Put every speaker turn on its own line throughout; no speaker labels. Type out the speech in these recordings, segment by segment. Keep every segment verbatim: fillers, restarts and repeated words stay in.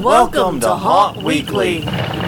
Welcome to Haunt Weekly.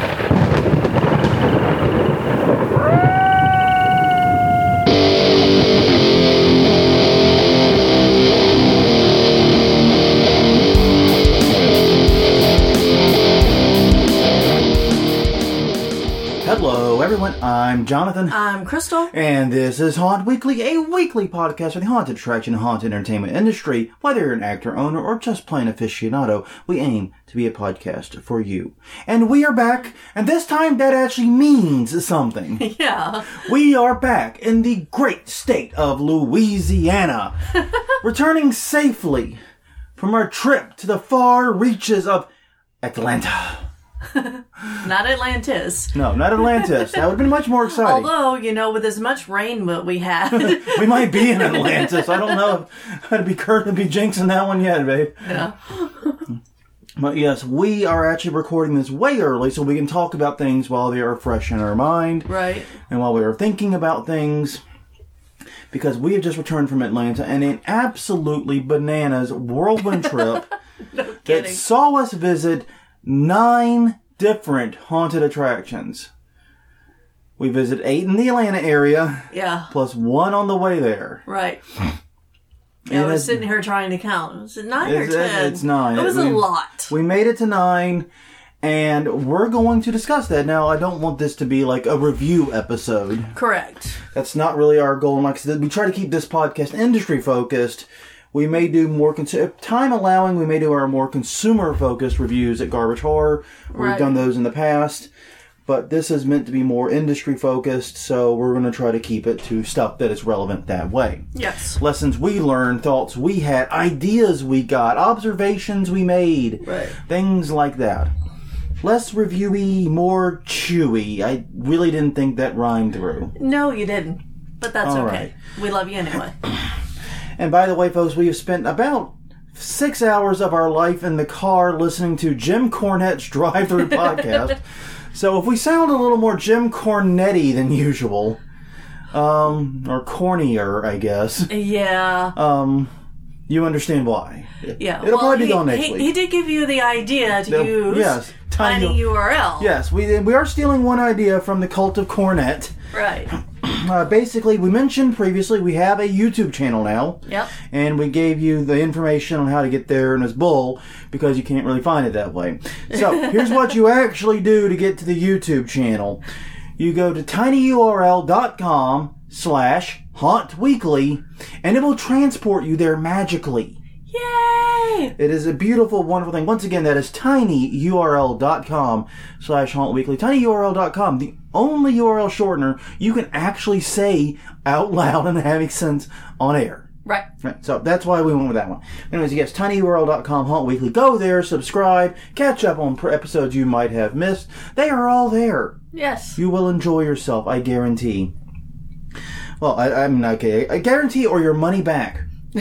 Hello everyone, I'm Jonathan.
I'm Crystal.
And this is Haunt Weekly, a weekly podcast for the haunted attraction and haunted entertainment industry. Whether you're an actor, owner, or just plain aficionado, we aim to be a podcast for you. And we are back, and this time that actually means something.
Yeah.
We are back in the great state of Louisiana, returning safely from our trip to the far reaches of Atlanta.
Not Atlantis.
No, not Atlantis. That would have been much more exciting.
Although, you know, with as much rain that we had.
We might be in Atlantis. I don't know if I'd be Kurt to be jinxing that one yet, babe.
Yeah.
But yes, we are actually recording this way early so we can talk about things while they are fresh in our mind.
Right.
And while we are thinking about things. Because we have just returned from Atlanta and an absolutely bananas whirlwind trip
No kidding.
that saw us visit nine different haunted attractions. We visit eight in the Atlanta area.
Yeah.
Plus one on the way there.
Right.
And
Yeah, I was
it's-
sitting here trying to count. Was it nine
It's-
or ten?
it's nine.
It was
We-
a lot.
We made it to nine, and we're going to discuss that. Now, I don't want this to be like a review episode.
Correct.
That's not really our goal. And like I said, we try to keep this podcast industry focused. We may do more, cons- if time allowing, we may do our more consumer-focused reviews at Garbage Horror. We've
Right.
done those in the past. But this is meant to be more industry-focused, so we're going to try to keep it to stuff that is relevant that way.
Yes.
Lessons we learned, thoughts we had, ideas we got, observations we made.
Right.
Things like that. Less reviewy, more chewy. I really didn't think that rhymed through.
No, you didn't. But that's
All
okay.
right.
We love you anyway.
And by the way, folks, we have spent about six hours of our life in the car listening to Jim Cornette's Drive-Thru podcast. So if we sound a little more Jim Cornette-y than usual, um, or cornier, I guess,
Yeah.
um, you understand why.
Yeah.
It'll
well,
probably
he,
be gone next
he,
week.
he did give you the idea to
The-
use
yes, tiny-
tiny U R L.
Yes, we we are stealing one idea from the Cult of Cornette.
Right.
Uh, basically, we mentioned previously we have a YouTube channel now.
Yep.
And we gave you the information on how to get there in this bull because you can't really find it that way. So, here's what you actually do to get to the YouTube channel. You go to tinyurl.com slash hauntweekly and it will transport you there magically.
Yay!
It is a beautiful, wonderful thing. Once again, that is tinyurl.com slash hauntweekly. tinyurl.com, the only U R L shortener you can actually say out loud and having sense on air.
Right.
Right, so that's why we went with that one. Anyways, yes, tinyurl.com, Haunt Weekly. Go there, subscribe, catch up on episodes you might have missed. They are all there.
Yes.
You will enjoy yourself, I guarantee. Well, I, I'm okay. I guarantee or your money back.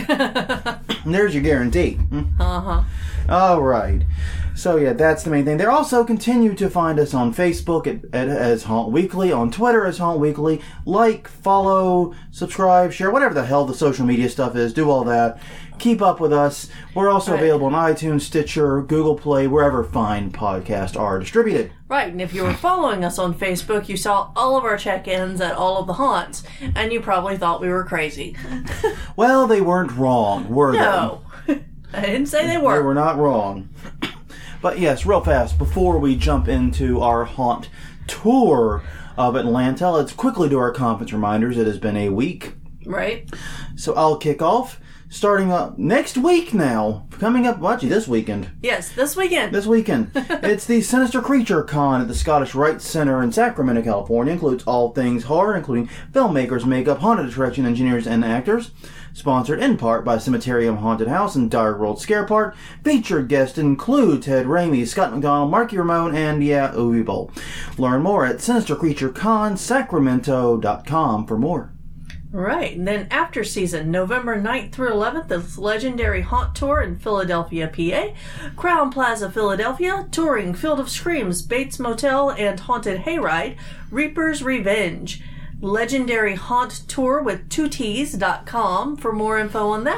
There's your guarantee.
Uh-huh.
All right. So, yeah, that's the main thing. They also continue to find us on Facebook at, at, as Haunt Weekly, on Twitter as Haunt Weekly. Like, follow, subscribe, share, whatever the hell the social media stuff is. Do all that. Keep up with us. We're also
Right.
available on iTunes, Stitcher, Google Play, wherever fine podcasts are distributed.
Right, and if you were following us on Facebook, you saw all of our check-ins at all of the haunts, and you probably thought we were crazy.
Well, they weren't wrong, were
No. I didn't say they
they?
were.
They were not wrong. But yes, real fast, before we jump into our haunt tour of Atlanta, let's quickly do our conference reminders. It has been a week.
Right?
So I'll kick off. Starting up next week now. Coming up, well, actually this weekend.
Yes, this weekend.
This weekend. It's the Sinister Creature Con at the Scottish Rite Center in Sacramento, California. Includes all things horror, including filmmakers, makeup, haunted attraction engineers, and actors. Sponsored in part by Cemeterium Haunted House and Dire World Scare Park. Featured guests include Ted Raimi, Scott McDonald, Marky Ramone, and yeah, Uwe Boll. Learn more at sinister creature con sacramento dot com for more.
Right, and then after season, November ninth through eleventh, the legendary Haunt Tour in Philadelphia, P A, Crown Plaza, Philadelphia, touring Field of Screams, Bates Motel, and Haunted Hayride, Reaper's Revenge. Legendary Haunt Tour with two T's dot com for more info on that.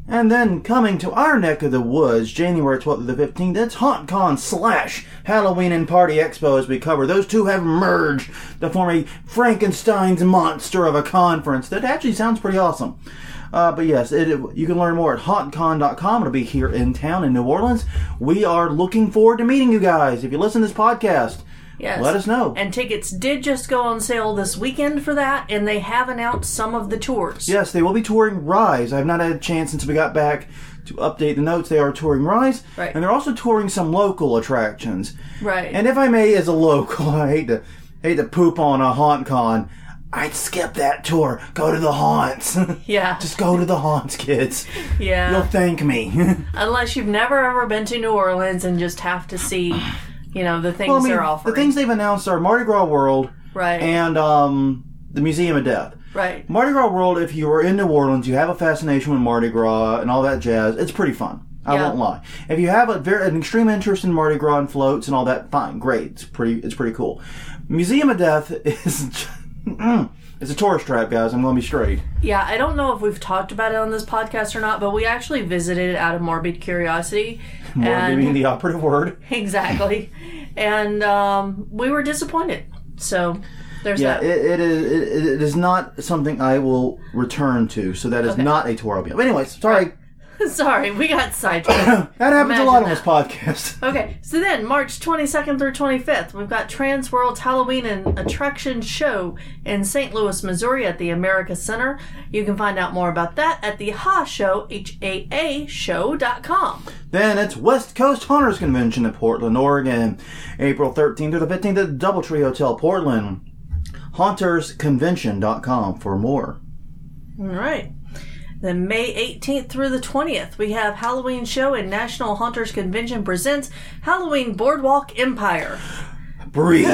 And then coming to our neck of the woods, January twelfth to the fifteenth, it's HauntCon slash Halloween and Party Expo as we cover. Those two have merged to form a Frankenstein's monster of a conference that actually sounds pretty awesome. Uh, but yes, it, it, you can learn more at haunt con dot com. It'll be here in town in New Orleans. We are looking forward to meeting you guys. If you listen to this podcast,
yes,
let us know.
And tickets did just go on sale this weekend for that, and they have announced some of the tours.
Yes, they will be touring Rise. I've not had a chance since we got back to update the notes. They are touring Rise,
right.
And they're also touring some local attractions.
Right.
And if I may, as a local, I hate to hate to poop on a HauntCon, I'd skip that tour. Go to the haunts.
Yeah.
Just go to the haunts, kids.
Yeah.
You'll thank me.
Unless you've never ever been to New Orleans and just have to see, you know, the things
well, I mean,
they're offering.
The things they've announced are Mardi Gras World,
right,
and um, the Museum of Death.
Right.
Mardi Gras World, if you are in New Orleans, you have a fascination with Mardi Gras and all that jazz, it's pretty fun. I
yeah.
won't lie. If you have a very an extreme interest in Mardi Gras and floats and all that, fine, great. It's pretty it's pretty cool. Museum of Death is mm, it's a tourist trap, guys. I'm going to be straight.
Yeah, I don't know if we've talked about it on this podcast or not, but we actually visited it out of morbid curiosity.
Morbid being the operative word.
Exactly. And um, we were disappointed. So there's
yeah,
that.
It, it, is, it, it is not something I will return to, so that is
Okay.
not a tour I'll be on. But anyways, sorry.
Right. Sorry, we got sidetracked.
That happens
Imagine
a lot on
that.
this podcast.
Okay, so then March twenty-second through twenty-fifth, we've got Transworld's Halloween and Attraction Show in Saint Louis, Missouri at the America Center. You can find out more about that at the H A Show, H A A show dot com.
Then it's West Coast Hunters Convention in Portland, Oregon, April thirteenth through the fifteenth at the Doubletree Hotel, Portland. haunters convention dot com for more.
All right. Then May eighteenth through the twentieth, we have Halloween Show and National Hunters Convention presents Halloween Boardwalk Empire.
Breathe.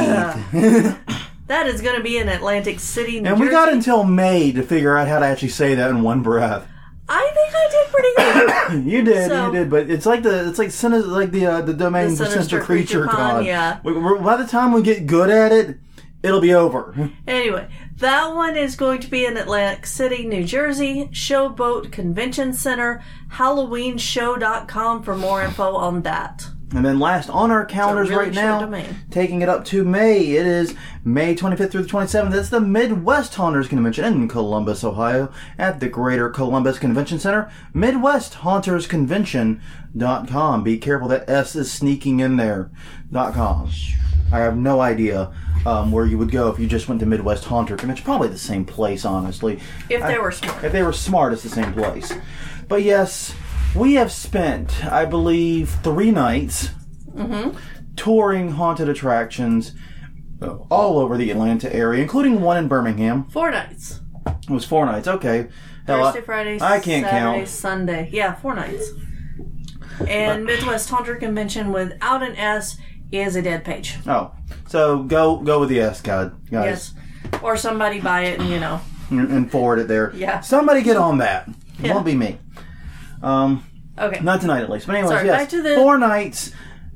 That is going to be in Atlantic City, New
And
Jersey.
we got until May to figure out how to actually say that in one breath.
I think I did pretty good.
You did,
So-
you did, but it's like the it's like sin- like the uh, the domain
The
for
Sinister
Sinister Creature
Creature Con,
Con.
yeah.
We, we're, by the time we get good at it, it'll be over.
Anyway, that one is going to be in Atlantic City, New Jersey, Showboat Convention Center, halloween show dot com for more info on that.
And then last on our calendars
really
right
short
now,
domain.
taking it up to May, it is May twenty-fifth through the twenty-seventh. It's the Midwest Haunters Convention in Columbus, Ohio, at the Greater Columbus Convention Center. Midwest Haunters Convention dot com. Be careful, that S is sneaking in there. Dot com. I have no idea um, where you would go if you just went to Midwest Haunter Convention. Probably the same place, honestly.
If they
I-
were smart.
If they were smart, it's the same place. But yes, we have spent, I believe, three nights
Mm-hmm.
touring haunted attractions all over the Atlanta area, including one in Birmingham.
Four nights.
It was four nights. Okay. Hell,
Thursday,
I-
Friday,
I can't
Saturday,
count.
Sunday. Yeah, four nights. And Midwest Haunter Convention without an S is a dead page.
Oh, so go go with the S, God, guys,
Yes. Or somebody buy it and, you know.
and, and forward it there.
Yeah.
Somebody get on that. It
Yeah.
won't be me. Um,
Okay.
not tonight at least. But anyways,
Sorry,
yes,
back to the-
four nights,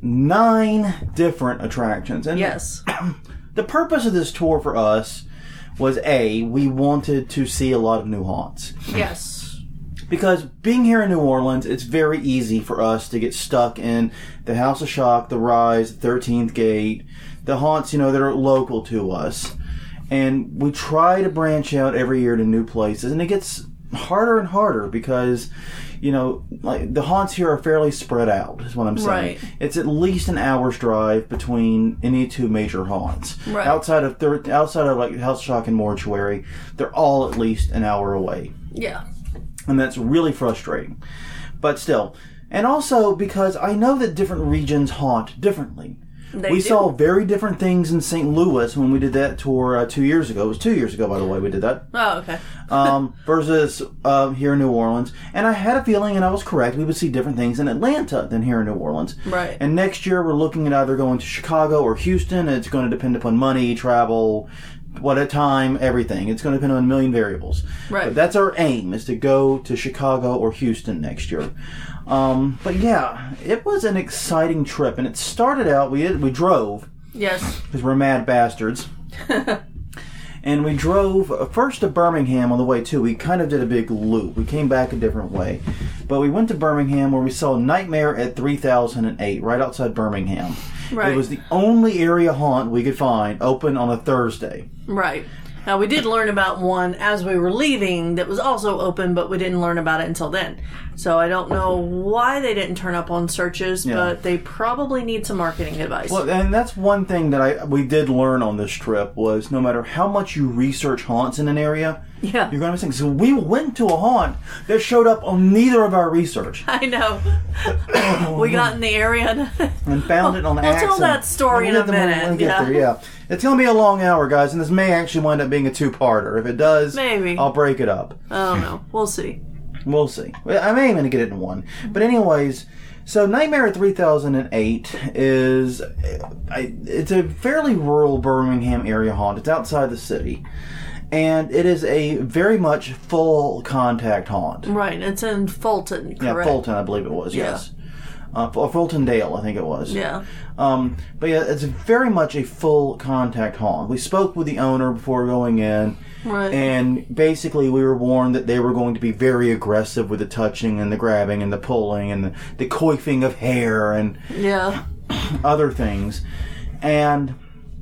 nine different attractions, and
Yes.
the purpose of this tour for us was A, we wanted to see a lot of new haunts.
Yes.
Because being here in New Orleans, it's very easy for us to get stuck in the House of Shock, the Rise, the thirteenth Gate, the haunts, you know, that are local to us. And we try to branch out every year to new places, and it gets harder and harder because, you know, like the haunts here are fairly spread out, is what I'm saying.
Right.
It's at least an hour's drive between any two major haunts.
Right.
Outside of thir- outside of like House of Shock and Mortuary, they're all at least an hour away.
Yeah.
And that's really frustrating. But still. And also because I know that different regions haunt differently.
They
we
do.
saw very different things in Saint Louis when we did that tour uh, two years ago. It was two years ago, by the way, we did that.
Oh, okay.
Um, versus uh, here in New Orleans. And I had a feeling, and I was correct, we would see different things in Atlanta than here in New Orleans.
Right.
And next year we're looking at either going to Chicago or Houston. It's going to depend upon money, travel, what a time, everything. It's going to depend on a million variables.
Right.
But that's our aim, is to go to Chicago or Houston next year. Um, but yeah, it was an exciting trip, and it started out, we we drove,
Yes.
because we're mad bastards. And we drove uh, first to Birmingham on the way too. We kind of did a big loop. We came back a different way. But we went to Birmingham where we saw Nightmare at three thousand eight, right outside Birmingham.
Right.
It was the only area haunt we could find open on a Thursday.
Right. Now, we did learn about one as we were leaving that was also open, but we didn't learn about it until then. So I don't know why they didn't turn up on searches,
Yeah.
but they probably need some marketing advice.
Well, and that's one thing that I we did learn on this trip was no matter how much you research haunts in an area,
yeah.
you're going to miss things. So we went to a haunt that showed up on neither of our research.
I know. We got in the area and,
and found it on
we'll
accident.
tell that story in a
We'll get them when-
minute.
when we get
Yeah.
there, yeah. It's going to be a long hour, guys, and this may actually wind up being a two-parter. If it does,
Maybe.
I'll break it up.
I don't know. We'll see.
We'll see. I'm aiming to get it in one. But anyways, so Nightmare at three thousand eight is, I- it's a fairly rural Birmingham area haunt. It's outside the city. And it is a very much full contact haunt.
Right. It's in Fulton,
Yeah,
correct?
Fulton, I believe it was,
Yeah.
yes. Uh, or Fulton Dale, I think it was.
Yeah.
Um, but yeah, it's very much a full contact haunt. We spoke with the owner before going in.
Right.
And basically, we were warned that they were going to be very aggressive with the touching and the grabbing and the pulling and the, the coifing of hair and
Yeah.
other things. And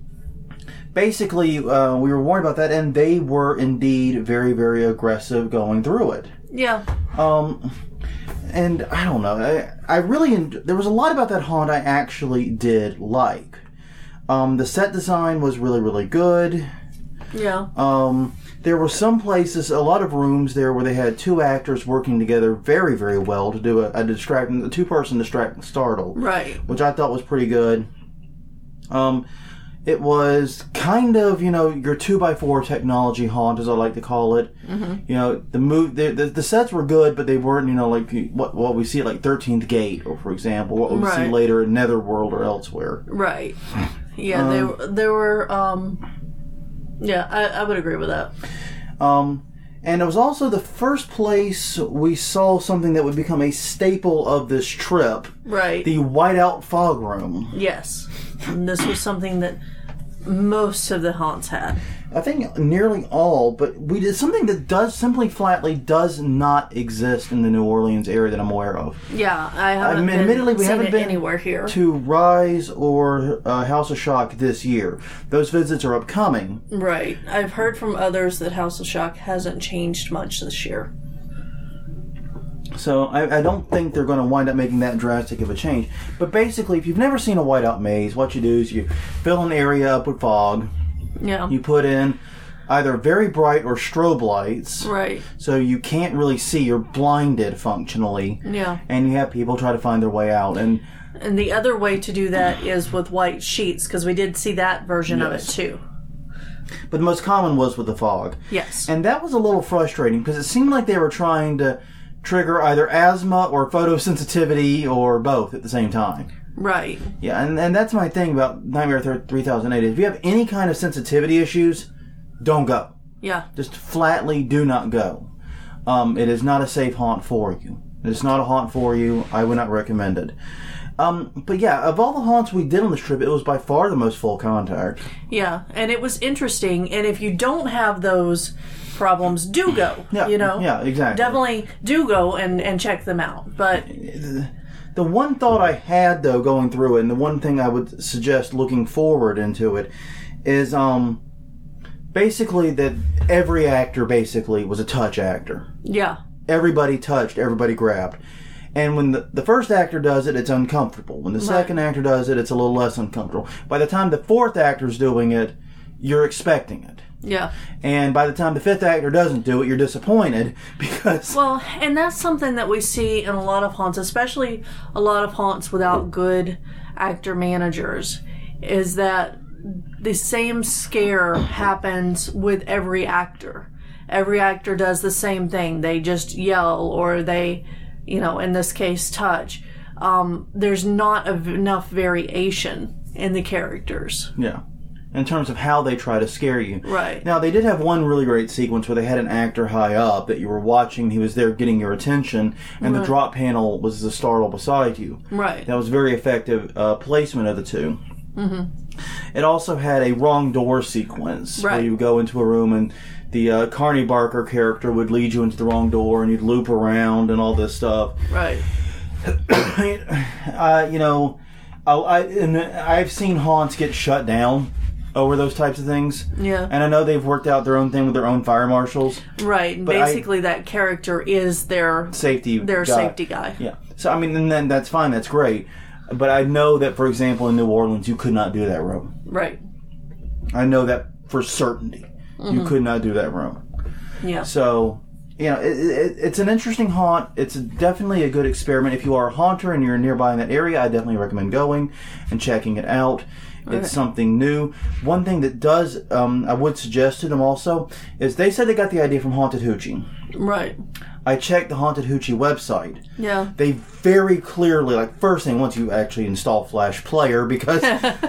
basically, uh, we were warned about that, and they were indeed very, very aggressive going through it.
Yeah.
Um, and I don't know. I, I really en- there was a lot about that haunt I actually did like. Um, the set design was really, really good.
Yeah.
Um, there were some places, a lot of rooms there where they had two actors working together very, very well to do a, a distracting, a two-person distracting startle,
Right.
which I thought was pretty good. Um, it was kind of, you know, your two by four technology haunt, as I like to call it.
Mm-hmm.
You know, the move, the, the the sets were good, but they weren't, you know, like what what we see at like thirteenth Gate, or for example, what we
Right.
see later in Netherworld or elsewhere.
Right. Yeah, they were, they were, um, yeah, I, I would agree with that.
Um, and it was also the first place we saw something that would become a staple of this trip,
Right.
the whiteout fog room.
Yes. And this was something that most of the haunts had.
I think nearly all, but we did something that does simply flatly does not exist in the New Orleans area that I'm aware of.
Yeah, I haven't
I mean,
been,
admittedly, we
seen
haven't
it
been
anywhere here.
to Rise or uh, House of Shock this year. Those visits are upcoming.
Right. I've heard from others that House of Shock hasn't changed much this year.
So I, I don't think they're going to wind up making that drastic of a change. But basically, if you've never seen a whiteout maze, what you do is you fill an area up with fog.
Yeah.
You put in either very bright or strobe lights.
Right.
So you can't really see. You're blinded functionally.
Yeah.
And you have people try to find their way out. And
And the other way to do that is with white sheets, because we did see that version
Yes.
of it too.
But the most common was with the fog.
Yes.
And that was a little frustrating because it seemed like they were trying to trigger either asthma or photosensitivity or both at the same time.
Right.
Yeah, and, and that's my thing about Nightmare three thousand eight. If you have any kind of sensitivity issues, don't go.
Yeah.
Just flatly do not go. Um, it is not a safe haunt for you. It's not a haunt for you. I would not recommend it. Um, but yeah, of all the haunts we did on this trip, it was by far the most full contact.
Yeah, and it was interesting. And if you don't have those problems, do go.
Yeah,
You know?
yeah, exactly.
Definitely do go and, and check them out. But
The one thought I had, though, going through it, and the one thing I would suggest looking forward into it, is um, basically that every actor basically was a touch actor.
yeah.
Everybody touched, everybody grabbed. And when the, the first actor does it, it's uncomfortable. When the second actor does it, it's a little less uncomfortable. By the time the fourth actor's doing it, you're expecting it.
Yeah.
And by the time the fifth actor doesn't do it, you're disappointed because...
Well, and that's something that we see in a lot of haunts, especially a lot of haunts without good actor managers, is that the same scare happens with every actor. Every actor does the same thing. They just yell, or they, you know, in this case, touch. Um, there's not a, enough variation in the characters.
Yeah. In terms of how they try to scare you.
Right.
Now, they did have one really great sequence where they had an actor high up that you were watching. He was there getting your attention, and
Right.
the drop panel was the startle beside you.
Right.
That was very effective uh, placement of the two.
Mm-hmm.
It also had a wrong door sequence
Right.
where you go into a room and the uh, Carney Barker character would lead you into the wrong door and you'd loop around and all this stuff.
Right.
uh, you know, I, I, and I've seen haunts get shut down over those types of things.
Yeah.
And I know they've worked out their own thing with their own fire marshals.
Right. And
But I-
basically, that character is their
Safety
their
guy.
safety guy.
Yeah. So, I mean, and then that's fine. That's great. But I know that, for example, in New Orleans, you could not do that room.
Right.
I know that for certainty.
Mm-hmm.
You could not do that room.
Yeah.
So, you know, it, it, it's an interesting haunt. It's definitely a good experiment. If you are a haunter and you're nearby in that area, I definitely recommend going and checking it out. It's
Okay.
something new. One thing that does, um, I would suggest to them also, is they said they got the idea from Haunted Hoochie.
Right.
I checked the Haunted Hoochie website.
Yeah.
They very clearly, like, first thing, once you actually install Flash Player, because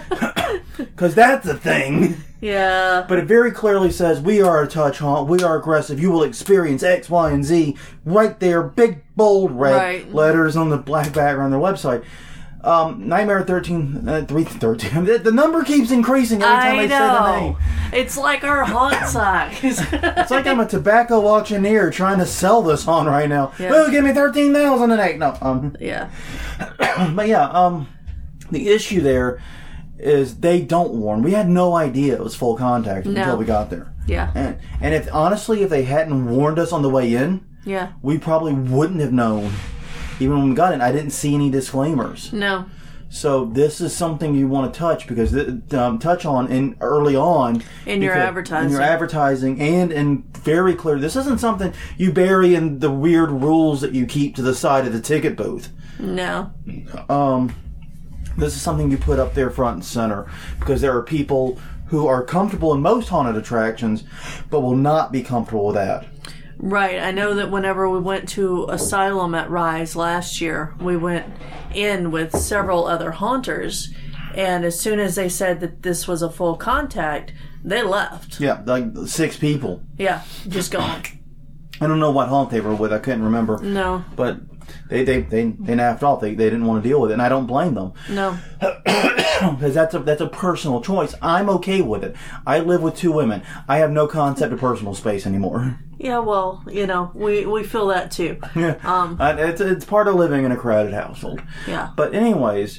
because that's a thing.
Yeah.
But it very clearly says, we are a touch haunt, we are aggressive, you will experience X, Y, and Z. Right there, big, bold, red
Right.
letters on the black background on their website. Um, Nightmare thirteen, uh, three thirteen, the, the number keeps increasing every time
I
I, say the
know.
name.
It's like our haunt size.
It's like I'm a tobacco auctioneer trying to sell this haunt right now.
Yeah.
Oh, give me thirteen thousand an egg. No, um,
Yeah.
but yeah, um, the issue there is they don't warn. We had no idea it was full contact
No.
until we got there.
Yeah.
And, and if honestly, if they hadn't warned us on the way in,
Yeah.
we probably wouldn't have known. Even when we got in, I didn't see any disclaimers.
No.
So this is something you want to touch because um, touch on in early on
In your
because-
advertising.
in your advertising, and in very clear. This isn't something you bury in the weird rules that you keep to the side of the ticket booth.
No.
Um, this is something you put up there front and center because there are people who are comfortable in most haunted attractions, but will not be comfortable with that.
Right. I know that whenever we went to Asylum at Rise last year, we went in with several other haunters, and as soon as they said that this was a full contact, they left.
Yeah, like six people.
Yeah. Just gone.
I don't know what haunt they were with. I couldn't remember.
No.
But they they they, they naffed off. They they didn't want to deal with it, and I don't blame them
No.
because that's a that's a personal choice. I'm okay with it. I live with two women. I have no concept of personal space anymore.
Yeah, well, you know, we, we feel that too.
Yeah,
Um,
Uh, it's it's part of living in a crowded household.
Yeah.
But anyways,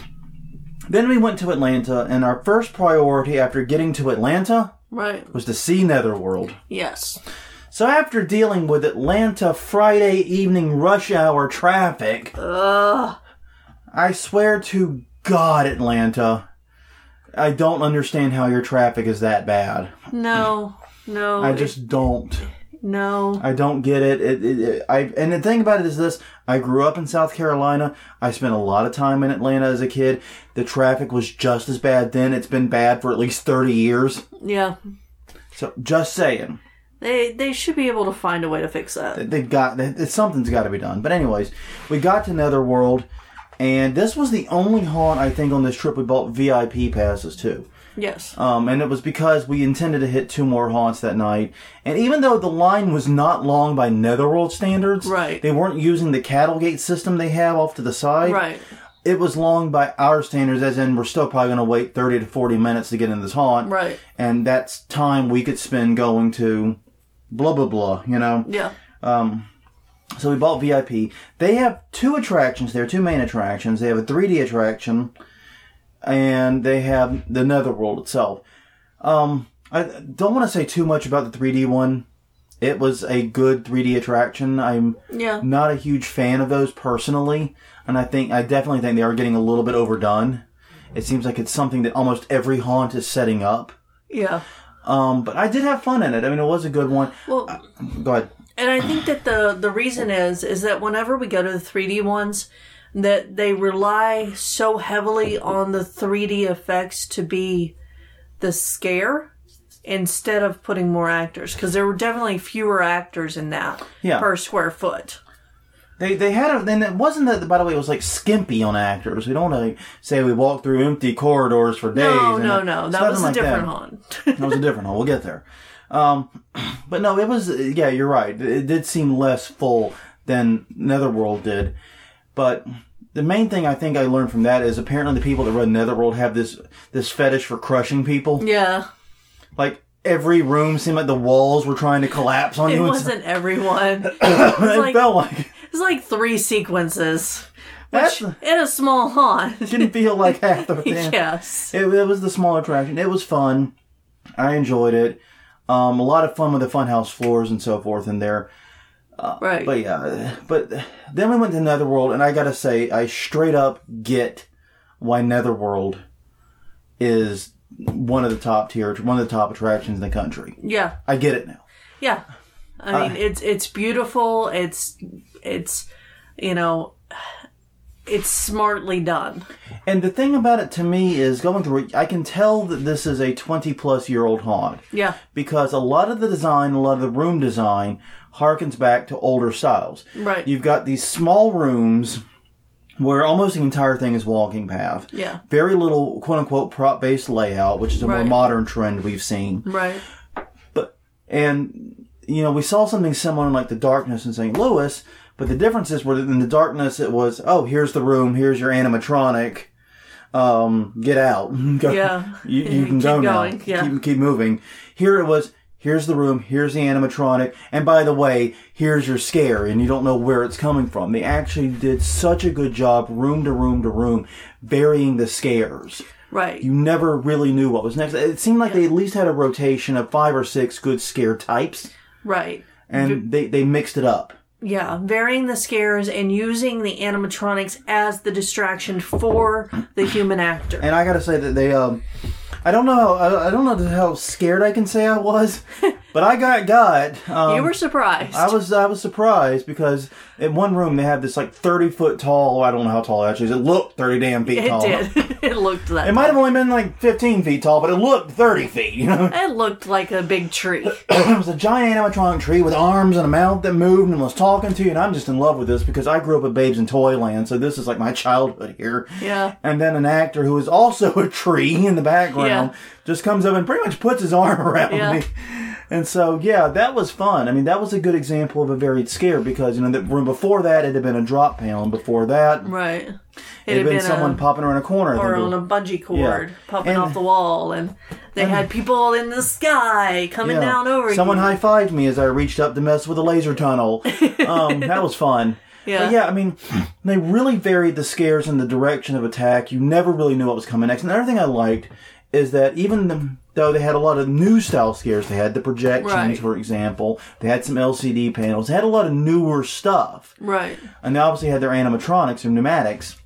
then we went to Atlanta, and our first priority after getting to Atlanta
Right.
was to see Netherworld.
Yes.
So after dealing with Atlanta Friday evening rush hour traffic,
Ugh.
I swear to God, Atlanta, I don't understand how your traffic is that bad.
No. No.
I just don't.
No.
I don't get it. It, it, it. I and the thing about it is this: I grew up in South Carolina. I spent a lot of time in Atlanta as a kid. The traffic was just as bad then. It's been bad for at least thirty years.
Yeah.
So just saying,
They they should be able to find a way to fix that.
they got they, something's got to be done. But anyways, we got to Netherworld, and this was the only haunt I think on this trip we bought V I P passes to.
Yes.
Um, and it was because we intended to hit two more haunts that night. And even though the line was not long by Netherworld standards,
Right.
they weren't using the cattle gate system they have off to the side.
Right.
It was long by our standards, as in we're still probably going to wait thirty to forty minutes to get in this haunt.
Right.
And that's time we could spend going to blah, blah, blah, you know?
Yeah.
Um, so we bought V I P. They have two attractions there, two main attractions. They have a three D attraction, and they have the Netherworld itself. Um, I don't want to say too much about the three D one. It was a good three D attraction. I'm
Yeah.
not a huge fan of those personally, and I think I definitely think they are getting a little bit overdone. It seems like it's something that almost every haunt is setting up.
Yeah.
Um, but I did have fun in it. I mean, it was a good one.
Well,
Uh, go ahead.
and I think that the the reason is is that whenever we go to the three D ones, that they rely so heavily on the three D effects to be the scare instead of putting more actors, because there were definitely fewer actors in that
Yeah.
per square foot.
They they had a, and it wasn't that, by the way, it was like skimpy on actors. We don't want to say we walked through empty corridors for days.
No,
and
no,
it-
no.
it's
That was
nothing
a
like
different
that.
haunt.
That was a different one. We'll get there. Um, but no, it was, yeah, you're right. It did seem less full than Netherworld did. But the main thing I think I learned from that is apparently the people that run Netherworld have this this fetish for crushing people.
Yeah.
Like, every room seemed like the walls were trying to collapse on
It
you.
wasn't everyone. It,
it
like,
felt like...
it was like three sequences.
That's,
Which, in a small haunt.
didn't feel like half the thing.
Yes.
It, it was the small attraction. It was fun. I enjoyed it. Um, a lot of fun with the funhouse floors and so forth in there. Uh,
right.
But yeah, but then we went to Netherworld, and I gotta say, I straight up get why Netherworld is one of the top tier, one of the top attractions in the country.
Yeah.
I get it now.
Yeah. I mean, uh, it's it's beautiful. It's it's you know, it's smartly done.
And the thing about it to me is going through it, I can tell that this is a twenty plus year old haunt.
Yeah.
Because a lot of the design, a lot of the room design harkens back to older styles.
Right.
You've got these small rooms where almost the entire thing is walking path.
Yeah.
Very little quote unquote prop based layout, which is a
right.
more modern trend we've seen.
Right.
But and you know, we saw something similar in like the Darkness in Saint Louis. But the difference is, where in the Darkness it was, oh, here's the room, here's your animatronic, um, get out. Go.
Yeah.
You, you can
keep
go now.
going. Yeah.
Keep, keep moving. Here it was, here's the room, here's the animatronic, and by the way, here's your scare, and you don't know where it's coming from. They actually did such a good job, room to room to room, varying the scares.
Right.
You never really knew what was next. It seemed like
yeah.
they at least had a rotation of five or six good scare types.
Right.
And they, they mixed it up.
Yeah, varying the scares and using the animatronics as the distraction for the human actor.
And I gotta say that they, um, I don't know how, I, I don't know how scared I can say I was, but I got got. Um,
you were surprised.
I was, I was surprised because in one room they had this like thirty foot tall, I don't know how tall it actually is, it looked thirty damn feet
it
tall.
did. It looked that
It might have only been like fifteen feet tall, but it looked thirty feet, you know?
It looked like a big tree.
It was a giant animatronic tree with arms and a mouth that moved and was talking to you, and I'm just in love with this because I grew up at Babes in Toyland, so this is like my childhood here.
Yeah.
And then an actor who is also a tree in the background
Yeah.
just comes up and pretty much puts his arm around
Yeah.
me. And so, yeah, that was fun. I mean, that was a good example of a varied scare because, you know, the room before that, it had been a drop panel, and before that,
Right.
it,
It
had been,
been
someone
a,
popping around a corner. I
or
think.
on a bungee cord,
Yeah.
popping
And-
off the wall, and they
and-
had people in the sky coming
Yeah.
down over
Someone
you.
high-fived me as I reached up to mess with a laser tunnel. Um, that was fun.
Yeah.
But yeah, I mean, they really varied the scares and the direction of attack. You never really knew what was coming next. And another thing I liked is that even the, though they had a lot of new style scares, they had the projections,
Right.
for example. They had some L C D panels. They had a lot of newer stuff.
Right.
And they obviously had their animatronics and pneumatics.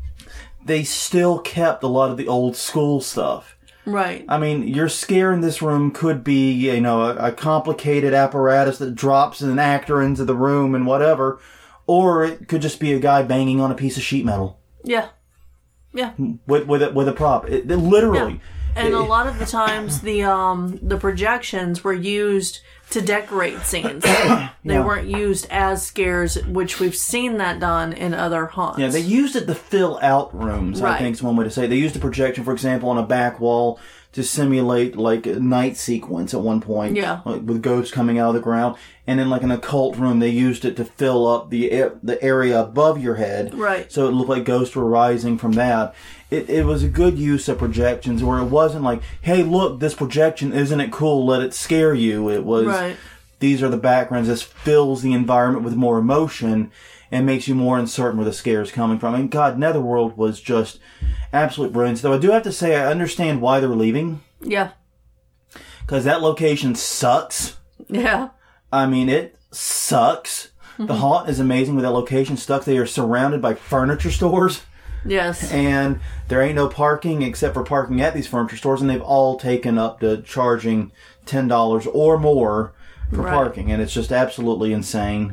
They still kept a lot of the old school stuff.
Right.
I mean, your scare in this room could be, you know, a, a complicated apparatus that drops an actor into the room and whatever, or it could just be a guy banging on a piece of sheet metal
Yeah. Yeah.
with with a, with a prop. It, it literally.
Yeah. And a lot of the times, the um the projections were used to decorate scenes. They
Yeah.
weren't used as scares, which we've seen that done in other haunts.
Yeah, they used it to fill out rooms, I
Right.
think is one way to say it. They used a projection, for example, on a back wall to simulate, like, a night sequence at one point.
Yeah.
Like, with ghosts coming out of the ground. And in, like, an occult room, they used it to fill up the a- the area above your head.
Right.
So it looked like ghosts were rising from that. It, it was a good use of projections where it wasn't like, hey, look, this projection, isn't it cool? Let it scare you. It was,
Right.
these are the backgrounds. This fills the environment with more emotion and makes you more uncertain where the scare is coming from. And God, Netherworld was just absolute brilliance. Though I do have to say, I understand why they're leaving.
Yeah.
Because that location sucks.
Yeah.
I mean, it sucks. The haunt is amazing with that location stuck. They are surrounded by furniture stores.
Yes.
And there ain't no parking except for parking at these furniture stores. And they've all taken up to charging ten dollars or more for
Right.
parking. And it's just absolutely insane.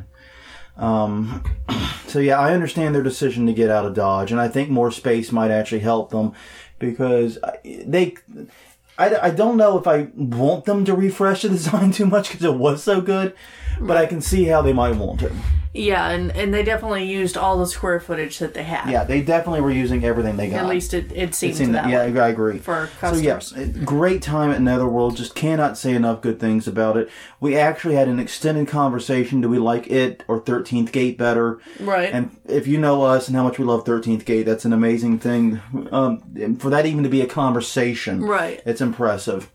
Um, so yeah, I understand their decision to get out of Dodge, and I think more space might actually help them because they. I, I don't know if I want them to refresh the design too much because it was so good, but I can see how they might want to.
Yeah, and, and they definitely used all the square footage that they had.
Yeah, they definitely were using everything they got.
At least it, it seemed,
It seemed
that
that, yeah,
way.
I agree.
For customers.
So, yeah, great time at Netherworld. Just cannot say enough good things about it. We actually had an extended conversation. Do we like it or thirteenth Gate better?
Right.
And if you know us and how much we love thirteenth Gate, that's an amazing thing. Um, for that even to be a conversation,
Right.
it's impressive.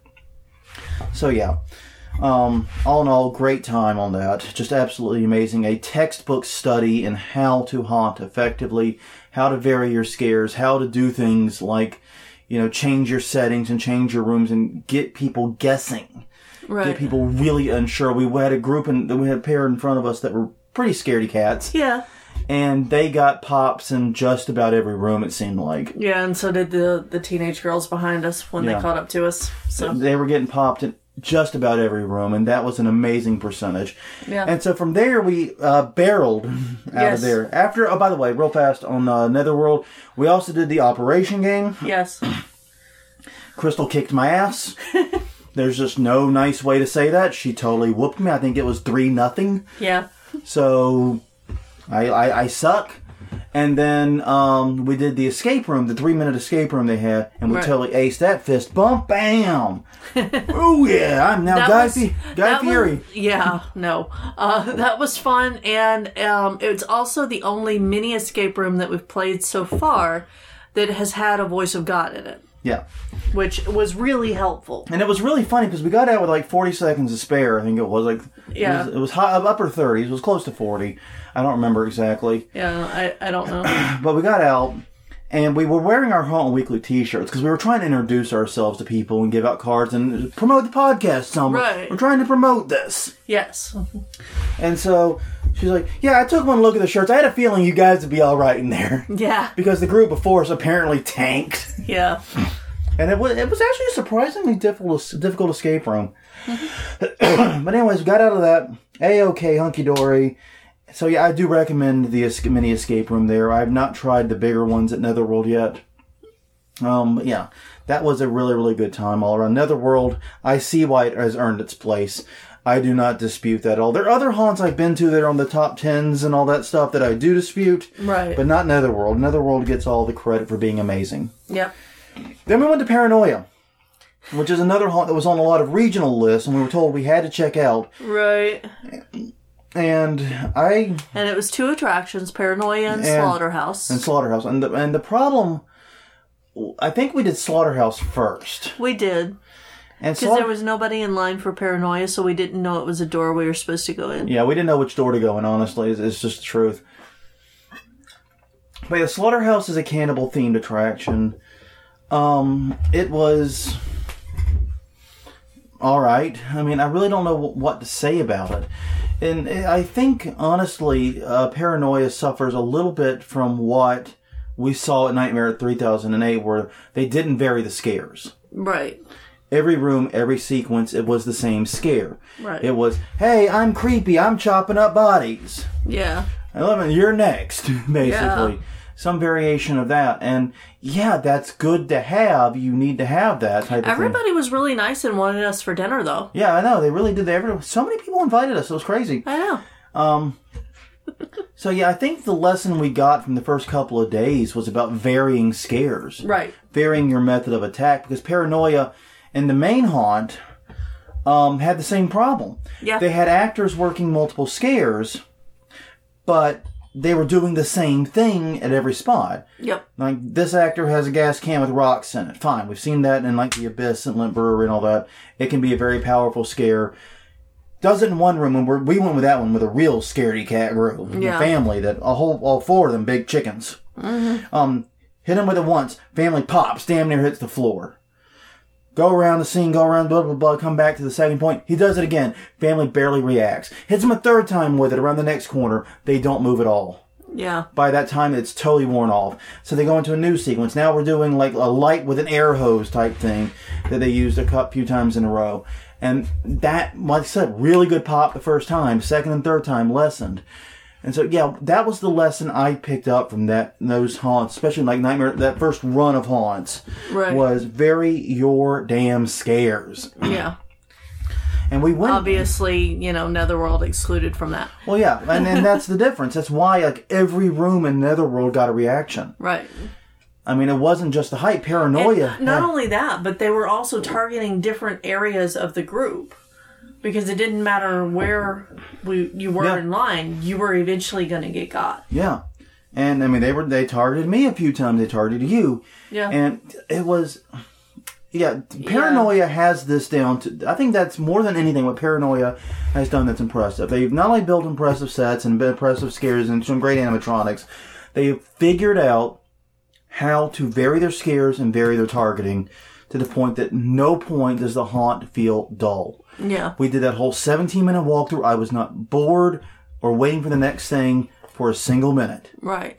So, yeah. Um, all in all, great time on that. Just absolutely amazing. A textbook study in how to haunt effectively, how to vary your scares, how to do things like, you know, change your settings and change your rooms and get people guessing.
Right.
Get people really unsure. We had a group and we had a pair in front of us that were pretty scaredy cats.
Yeah.
And they got pops in just about every room, it seemed like.
Yeah, and so did the, the teenage girls behind us when
Yeah.
they caught up to us. So
They were getting popped in just about every room, and that was an amazing percentage.
Yeah.
And so from there, we uh, barreled out
Yes.
of there. After, oh, by the way, real fast, on uh, Netherworld, we also did the Operation game.
Yes.
Crystal kicked my ass. There's just no nice way to say that. She totally whooped me. I think it was three nothing.
Yeah.
So, I, I, I suck. And then um, we did the escape room, the three-minute escape room they had, and we
Right.
totally aced that fist bump, bam! Oh yeah, I'm now
That
Guy,
was-
Fi- Guy
that
Fieri.
was- yeah, no. Uh, that was fun, and um, it's also the only mini escape room that we've played so far that has had a voice of God in it,
Yeah.
which was really helpful.
And it was really funny because we got out with like forty seconds to spare, I think it was. like
Yeah.
It was, it was high, upper thirties, it was close to forty. I don't remember exactly.
Yeah, I, I don't know.
But we got out, and we were wearing our Haunt Weekly t-shirts because we were trying to introduce ourselves to people and give out cards and promote the podcast some.
Right.
We're trying to promote this.
Yes.
And so she's like, yeah, I took one look at the shirts. I had a feeling you guys would be all right in there.
Yeah.
Because the group before us apparently tanked.
Yeah.
And it was, it was actually a surprisingly difficult, difficult escape room. Mm-hmm. But anyways, we got out of that. A-okay, hunky-dory. So yeah, I do recommend the es- mini escape room there. I have not tried the bigger ones at Netherworld yet. Um, but yeah, that was a really, really good time all around. Netherworld, I see why it has earned its place. I do not dispute that at all. There are other haunts I've been to that are on the top tens and all that stuff that I do dispute.
Right.
But not Netherworld. Netherworld gets all the credit for being amazing.
Yep.
Then we went to Paranoia, which is another haunt that was on a lot of regional lists, and we were told we had to check out.
Right.
And I
And it was two attractions, Paranoia and,
And-
Slaughterhouse.
and Slaughterhouse, and the and the problem, I think we did Slaughterhouse first,
we did.
and
Because
Slaughter-
there was nobody in line for Paranoia, so we didn't know it was a door we were supposed to go in.
yeah, we didn't know which door to go in. Honestly, it's, it's just the truth. But yeah, Slaughterhouse is a cannibal themed attraction. Um, it was all right. I mean, I really don't know what to say about it. And I think, honestly, uh, Paranoia suffers a little bit from what we saw at Nightmare at three thousand eight, where they didn't vary the scares.
Right.
Every room, every sequence, it was the same scare.
Right.
It was, hey, I'm creepy, I'm chopping up bodies.
Yeah.
Eleven, you're next, basically.
Yeah.
Some variation of that. And yeah, that's good to have. You need to have that type of thing.
Everybody was really nice and wanted us for dinner, though.
Yeah, I know. They really did. Every, so many people invited us. It was crazy.
I know.
Um, so yeah, I think the lesson we got from the first couple of days was about varying scares.
Right.
Varying your method of attack. Because Paranoia and the main haunt um, had the same problem.
Yeah.
They had actors working multiple scares, but they were doing the same thing at every spot.
Yep.
Like, this actor has a gas can with rocks in it. Fine, we've seen that in, like, The Abyss and Limp Brewery and all that. It can be a very powerful scare. Does it in one room, and we're, we went with that one with a real scaredy cat group.
Yeah.
A family that, a whole, all four of them big chickens. Mm-hmm. Um, hit him with it once. Family pops, damn near hits the floor. Go around the scene, go around, blah, blah, blah, come back to the second point. He does it again. Family barely reacts. Hits him a third time with it around the next corner. They don't move at all.
Yeah.
By that time, it's totally worn off. So they go into a new sequence. Now we're doing like a light with an air hose type thing that they used a couple few times in a row. And that, like I said, really good pop the first time. Second and third time lessened. And so, yeah, that was the lesson I picked up from that those haunts, especially like Nightmare, that first run of haunts,
Right.
was vary your damn scares.
Yeah.
And we went...
Obviously, you know, Netherworld excluded from that.
Well, yeah, and, and that's the difference. That's why, like, every room in Netherworld got a reaction.
Right.
I mean, it wasn't just the hype. Paranoia...
And not
had,
only that, but they were also targeting different areas of the group. Because it didn't matter where we you were
yeah.
in line, you were eventually going to get got.
Yeah. And, I mean, they were they targeted me a few times. They targeted you.
Yeah.
And it was... Yeah, Paranoia yeah. has this down to... I think that's more than anything what Paranoia has done that's impressive. They've not only built impressive sets and impressive scares and some great animatronics, they've figured out how to vary their scares and vary their targeting to the point that no point does the haunt feel dull.
Yeah.
We did that whole seventeen-minute walkthrough. I was not bored or waiting for the next thing for a single minute.
Right.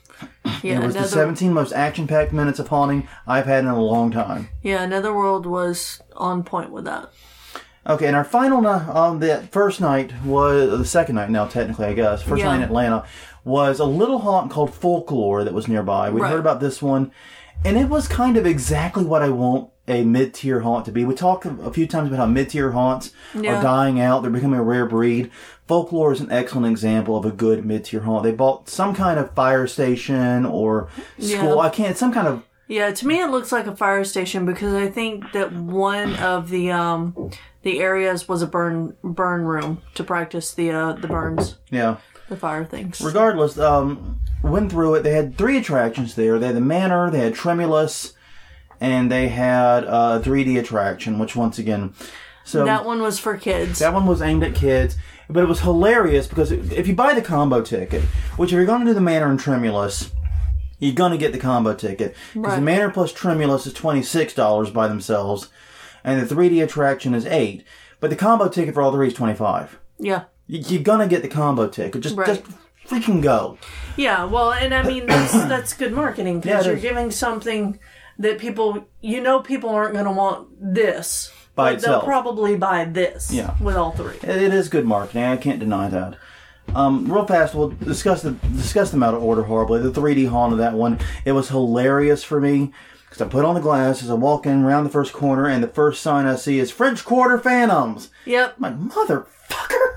Yeah,
it was
another,
the seventeen most action-packed minutes of haunting I've had in a long time.
Yeah, Netherworld was on point with that.
Okay, and our final night, um, the first night was, the second night now technically, I guess, first
yeah.
night in Atlanta, was a little haunt called Folklore that was nearby. We
right.
heard about this one, and it was kind of exactly what I want a mid-tier haunt to be. We talked a few times about how mid-tier haunts
yeah.
are dying out. They're becoming a rare breed. Folklore is an excellent example of a good mid-tier haunt. They bought some kind of fire station or school.
Yeah.
I can't, some kind of...
Yeah, to me it looks like a fire station because I think that one of the um, the areas was a burn burn room to practice the uh, the burns.
Yeah.
The fire things.
Regardless, um, went through it. They had three attractions there. They had the Manor, they had Tremulous, and they had a three D attraction, which once again... so
that one was for kids.
That one was aimed at kids, but it was hilarious because if you buy the combo ticket, which if you're going to do the Manor and Tremulous, you're going to get the combo ticket. Because
right.
the Manor plus Tremulous is twenty-six dollars by themselves, and the three D attraction is eight dollars. But the combo ticket for all three is twenty-five dollars.
Yeah.
You're going to get the combo ticket. Just,
right.
just freaking go.
Yeah, well, and I mean, that's, that's good marketing because
yeah,
you're giving something that people, you know, people aren't going to want this.
By
but
itself.
They'll probably buy this
yeah.
with all three.
It is good marketing. I can't deny that. Um, real fast, we'll discuss the discuss them out of order horribly. The three D haunt of that one, it was hilarious for me because I put on the glasses, I walk in around the first corner, and the first sign I see is French Quarter Phantoms.
Yep.
I'm like, motherfucker!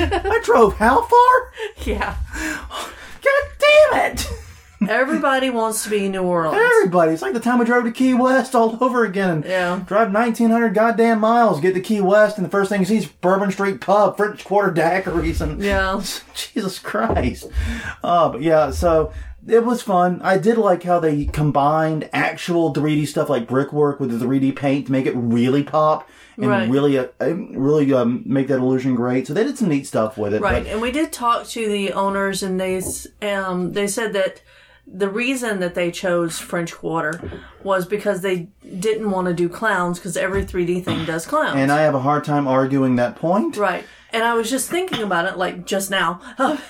I drove how far?
Yeah.
God damn it!
Everybody wants to be New Orleans.
Everybody. It's like the time we drove to Key West all over again.
Yeah.
Drive nineteen hundred goddamn miles, get to Key West, and the first thing you see is Bourbon Street Pub, French Quarter daiquiris, and...
Yeah.
Jesus Christ. Uh, but yeah, so... it was fun. I did like how they combined actual three D stuff like brickwork with the three D paint to make it really pop and
right.
really, uh, really um, make that illusion great. So they did some neat stuff with it.
Right,
but,
and we did talk to the owners, and they um they said that the reason that they chose French Quarter was because they didn't want to do clowns because every three D thing does clowns.
And I have a hard time arguing that point.
Right, and I was just thinking about it like just now.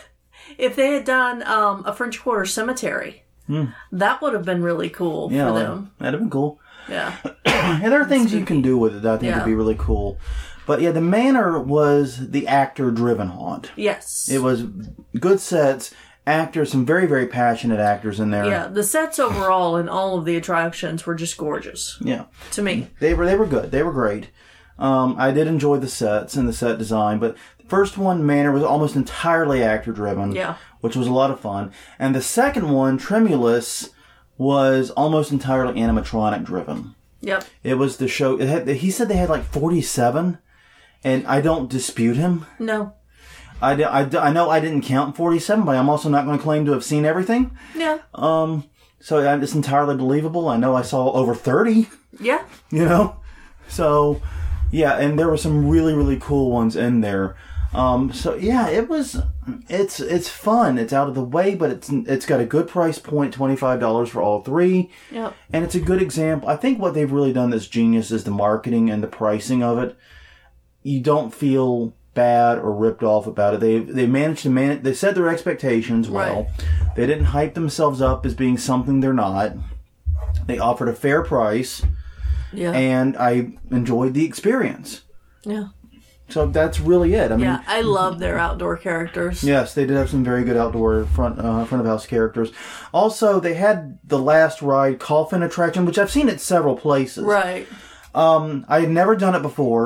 If they had done um, a French Quarter cemetery, hmm. that would have been really cool
yeah,
for them.
That'd have been cool.
Yeah.
And there are things you can do with it that I think
yeah.
would be really cool. But yeah, the Manor was the actor-driven haunt.
Yes.
It was good sets, actors, some very, very passionate actors in there.
Yeah, the sets overall and all of the attractions were just gorgeous.
Yeah.
To me.
They were, they were good. They were great. Um, I did enjoy the sets and the set design, but the first one, Manor, was almost entirely actor-driven.
Yeah.
Which was a lot of fun. And the second one, Tremulous, was almost entirely animatronic-driven.
Yep.
It was the show... It had, he said they had like forty-seven, and I don't dispute him.
No.
I, I, I know I didn't count forty-seven, but I'm also not going to claim to have seen everything.
Yeah.
Um. So it's entirely believable. I know I saw over thirty.
Yeah.
You know? So, yeah, and there were some really, really cool ones in there. Um, so yeah, it was, it's, it's fun. It's out of the way, but it's, it's got a good price point, twenty-five dollars for all three.
Yep.
And it's a good example. I think what they've really done that's genius is the marketing and the pricing of it. You don't feel bad or ripped off about it. They, they managed to manage, they set their expectations well.
Right.
They didn't hype themselves up as being something they're not. They offered a fair price.
Yeah.
And I enjoyed the experience.
Yeah.
So that's really it. I mean,
yeah, I love their outdoor characters.
Yes, they did have some very good outdoor front uh, front of house characters. Also, they had the last ride coffin attraction, which I've seen at several places.
Right.
Um, I had never done it before,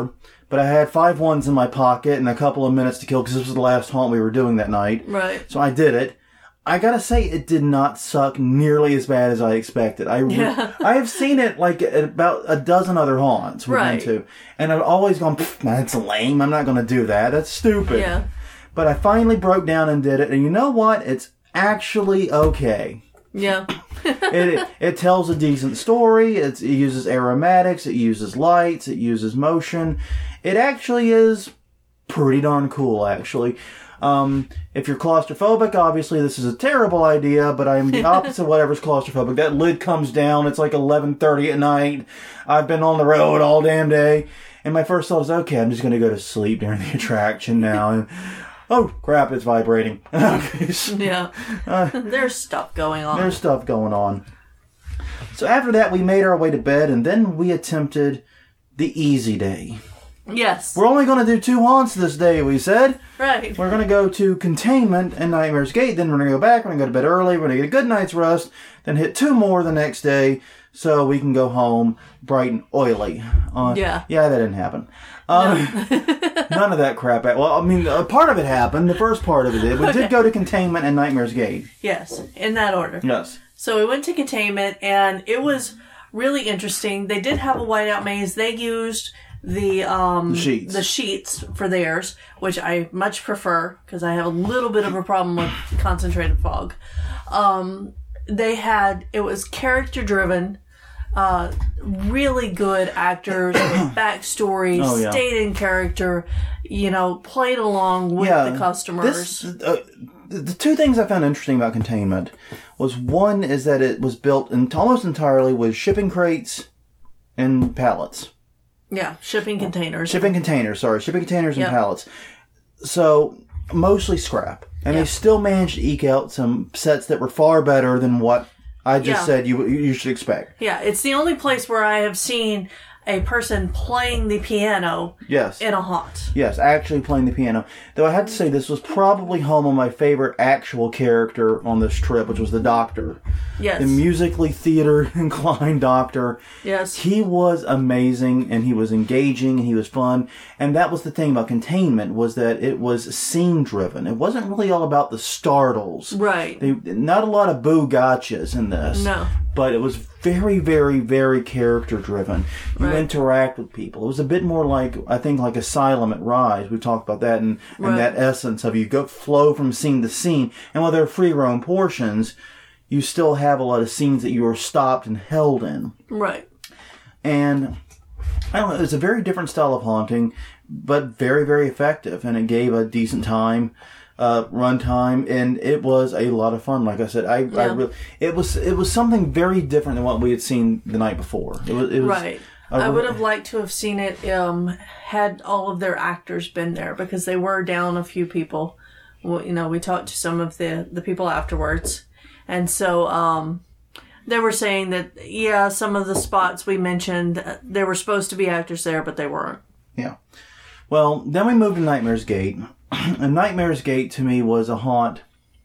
but I had five ones in my pocket and a couple of minutes to kill because this was the last haunt we were doing that night.
Right.
So I did it. I gotta say, it did not suck nearly as bad as I expected. I re-
Yeah.
I have seen it like at about a dozen other haunts we've
Right.
been to, and I've always gone, that's lame. I'm not gonna do that. That's stupid.
Yeah.
But I finally broke down and did it, and you know what? It's actually okay.
Yeah.
it it tells a decent story. It's, it uses aromatics. It uses lights. It uses motion. It actually is pretty darn cool, actually. Um, if you're claustrophobic, obviously this is a terrible idea, but I'm the opposite of whatever's claustrophobic. That lid comes down. It's like eleven thirty at night. I've been on the road all damn day. And my first thought is, okay, I'm just going to go to sleep during the attraction now. And, oh, crap, it's vibrating.
Yeah.
Uh,
There's stuff going on.
There's stuff going on. So after that, we made our way to bed, and then we attempted the easy day.
Yes.
We're only going to do two haunts this day, we said.
Right.
We're going to go to Containment and Nightmare's Gate, then we're going to go back, we're going to go to bed early, we're going to get a good night's rest, then hit two more the next day, so we can go home bright and oily. Uh,
Yeah.
Yeah, that didn't happen. Um, none of that crap. Well, I mean, a part of it happened. The first part of it did. We
Okay.
did go to Containment and Nightmare's Gate.
Yes. In that order.
Yes.
So we went to Containment, and it was really interesting. They did have a whiteout maze. They used the um
The sheets.
the sheets for theirs, which I much prefer because I have a little bit of a problem with concentrated fog. Um, they had it was character driven, uh, really good actors with backstories,
Oh, yeah.
stayed in character, you know, played along with the customers.
This, uh, the two things I found interesting about Containment was one is that it was built in, almost entirely with shipping crates and pallets.
Yeah, shipping containers.
Shipping containers, sorry. Shipping containers and
Yep.
pallets. So, mostly scrap. And
Yep.
they still managed to eke out some sets that were far better than what I just
Yeah.
said you you should expect.
Yeah, it's the only place where I have seen a person playing the piano
Yes.
in a haunt.
Yes, actually playing the piano. Though I had to say this was probably home on my favorite actual character on this trip, which was the Doctor.
Yes.
The musically theater inclined Doctor.
Yes.
He was amazing, and he was engaging, and he was fun. And that was the thing about Containment, was that it was scene driven. It wasn't really all about the startles.
Right.
They, not a lot of boo gotchas in this.
No.
But it was very, very, very character driven. You
Right.
interact with people. It was a bit more like, I think, like Asylum at Rise. We talked about that, and, and
Right.
that essence of you go flow from scene to scene. And while there are free roam portions, you still have a lot of scenes that you are stopped and held in.
Right.
And I don't know, it was a very different style of haunting, but very, very effective. And it gave a decent time, uh, run time, and it was a lot of fun. Like I said, I, I
Yeah.
really, it was, it was something very different than what we had seen the night before. It was, it was
Right.
a-
I would have liked to have seen it um, had all of their actors been there because they were down a few people. Well, you know, we talked to some of the, the people afterwards. And so um, they were saying that, yeah, some of the spots we mentioned, uh, there were supposed to be actors there, but they weren't.
Yeah. Well, then we moved to Nightmare's Gate. And Nightmare's Gate to me was a haunt.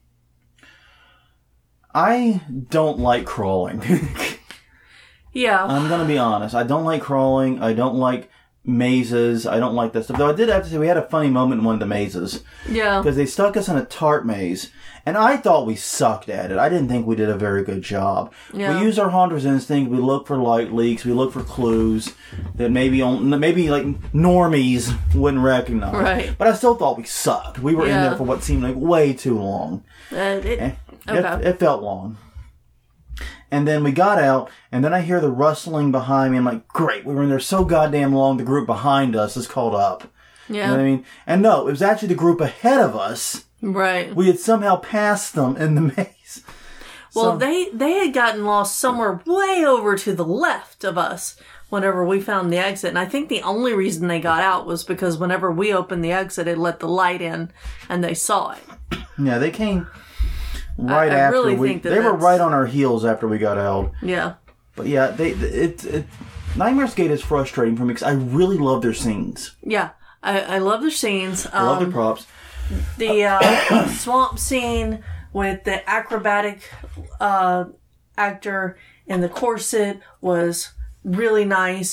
I don't like crawling.
Yeah.
I'm going to be honest. I don't like crawling. I don't like mazes. I don't like that stuff. Though I did have to say we had a funny moment in one of the mazes.
yeah.
Because they stuck us in a tart maze. And I thought we sucked at it. I didn't think we did a very good job.
Yeah.
We used our haunter's instinct. We looked for light leaks. We looked for clues that maybe on, maybe like normies wouldn't recognize.
Right.
But I still thought we sucked. We were in
Yeah.
there for what seemed like way too long.
Uh, it,
Eh,
okay.
It, it felt long. And then we got out, and then I hear the rustling behind me. I'm like, great, we were in there so goddamn long, the group behind us is caught up. You
yeah.
know what I mean? And no, it was actually the group ahead of us.
Right.
We had somehow passed them in the maze.
Well,
So-
they they had gotten lost somewhere way over to the left of us whenever we found the exit. And I think the only reason they got out was because whenever we opened the exit, it let the light in and they saw it.
Yeah, they came right
I
after
really
we.
think that
they were
that's-
right on our heels after we got out.
Yeah.
But yeah, they it, it Nightmare's Gate is frustrating for me because I really love their scenes.
Yeah. I, I love their scenes.
I love
Um,
their props.
the uh, swamp scene with the acrobatic uh, actor in the corset was really nice.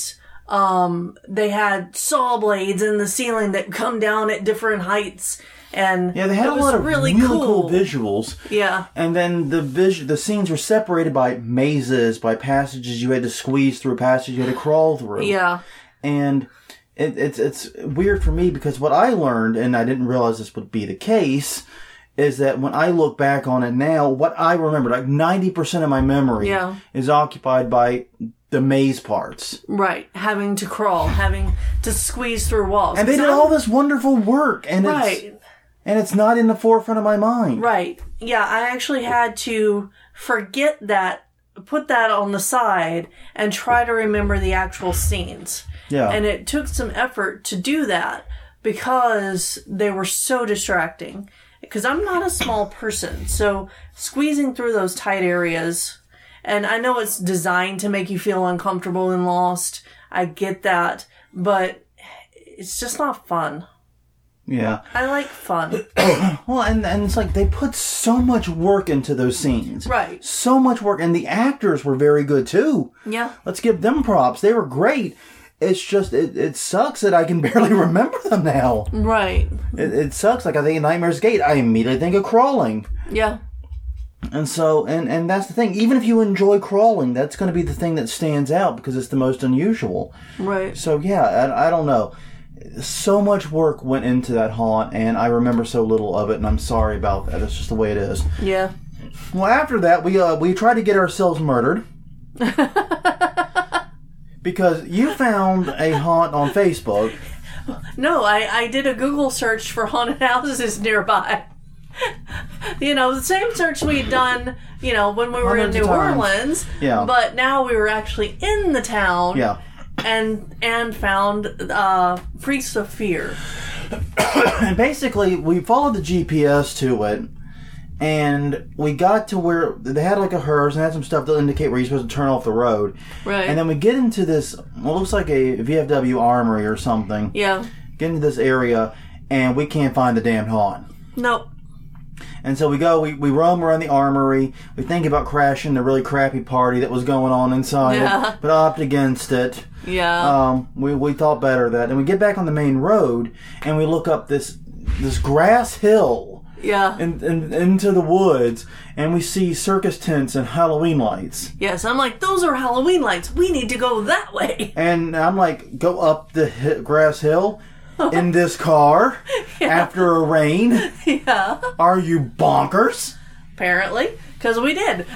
Um, they had saw blades in the ceiling that come down at different heights. And
yeah, they had
it
a
was
lot of
really,
really
cool.
cool visuals.
Yeah.
And then the vis- the scenes were separated by mazes, by passages you had to squeeze through, passages you had to crawl through.
Yeah.
And it, it's it's weird for me because what I learned, and I didn't realize this would be the case, is that when I look back on it now, what I remember, like ninety percent of my memory
Yeah.
is occupied by the maze parts.
Right. Having to crawl, having to squeeze through walls.
And they did all this wonderful work. And
Right.
it's, and it's not in the forefront of my mind.
Right. Yeah, I actually had to forget that, put that on the side, and try to remember the actual scenes.
Yeah.
And it took some effort to do that because they were so distracting. Because I'm not a small person, so squeezing through those tight areas, and I know it's designed to make you feel uncomfortable and lost. I get that, but it's just not fun.
Yeah.
I like fun.
Well, and, and it's like they put so much work into those scenes.
Right.
So much work. And the actors were very good, too.
Yeah.
Let's give them props. They were great. It's just, it, it sucks that I can barely remember them now.
Right.
It, it sucks. Like, I think of Nightmare's Gate, I immediately think of crawling.
Yeah.
And so, and, and that's the thing. Even if you enjoy crawling, that's going to be the thing that stands out because it's the most unusual.
Right.
So, yeah, I, I don't know. So much work went into that haunt, and I remember so little of it, and I'm sorry about that. It's just the way it is.
Yeah.
Well, after that, we uh, we tried to get ourselves murdered. Because you found a haunt on Facebook.
No, I, I did a Google search for haunted houses nearby. You know, the same search we had done, you know, when we were
Hundreds
in
of
New
times.
Orleans.
Yeah.
But now we were actually in the town.
Yeah.
And and found uh, Freaks of Fear.
And basically, we followed the G P S to it, and we got to where they had like a hearse and had some stuff to indicate where you're supposed to turn off the road.
Right.
And then we get into this, what looks like a V F W armory or something.
Yeah.
Get into this area, and we can't find the damn haunt.
Nope.
And so we go, we, we roam around the armory, we think about crashing the really crappy party that was going on inside
Yeah.
it, but opt against it.
Yeah.
Um, we, we thought better of that. And we get back on the main road, and we look up this this grass hill
yeah.
in, in, into the woods, and we see circus tents and Halloween lights.
Yes, I'm like, those are Halloween lights. We need to go that way.
And I'm like, go up the hi- grass hill in this car after a rain?
Yeah.
Are you bonkers?
Apparently. Because we did.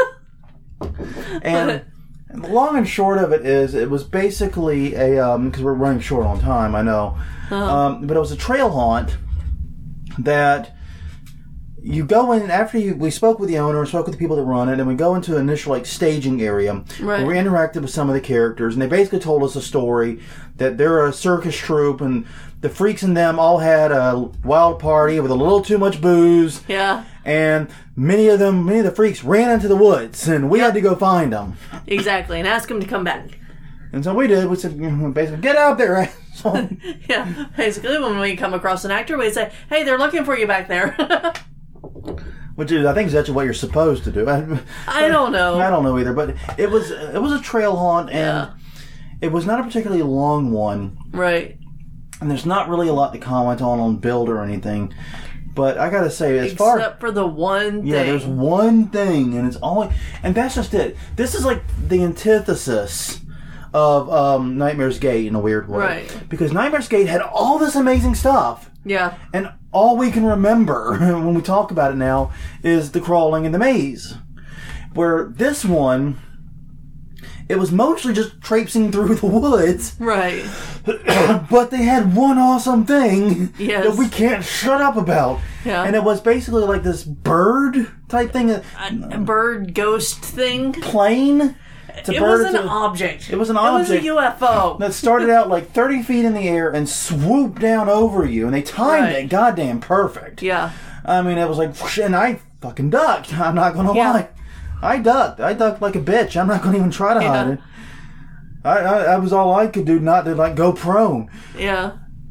And the long and short of it is, it was basically a, um, because we're running short on time, I know, um, but it was a trail haunt that you go in, after you, we spoke with the owner, spoke with the people that run it, and we go into an initial, like, staging area,
Right.
where we interacted with some of the characters, and they basically told us a story that they're a circus troupe, and the freaks in them all had a wild party with a little too much booze,
Yeah.
and many of them, many of the freaks ran into the woods, and we had to go find them.
Exactly. And ask him to come back.
And so we did. We said, basically, get out there, asshole.
Yeah. Basically, when we come across an actor, we say, hey, they're looking for you back there.
Which is, I think, is actually what you're supposed to do.
I don't know.
I don't know either, but it was it was a trail haunt, and
Yeah.
it was not a particularly long one.
Right.
And there's not really a lot to comment on on build or anything. But I gotta say, as far
Except for the one thing.
yeah, there's one thing, and it's only, and that's just it. This is like the antithesis of um, Nightmare's Gate in a weird way,
Right.
Because Nightmare's Gate had all this amazing stuff.
Yeah.
And all we can remember when we talk about it now is the crawling in the maze. Where this one, it was mostly just traipsing through the woods,
Right.
but they had one awesome thing
Yes.
that we can't shut up about.
Yeah.
And it was basically like this bird type thing, a
A bird ghost thing.
plane. It's a
It
bird,
was an
it's a-
object.
It was an
It was
object.
a U F O.
that started out like thirty feet in the air and swooped down over you, and they timed
Right.
it goddamn perfect.
Yeah.
I mean, it was like, whoosh, and I fucking ducked. I'm not gonna
Yeah.
lie. I ducked. I ducked like a bitch. I'm not gonna even try to
Yeah.
hide it. I, I, that was all I could do, not to like go prone.
Yeah.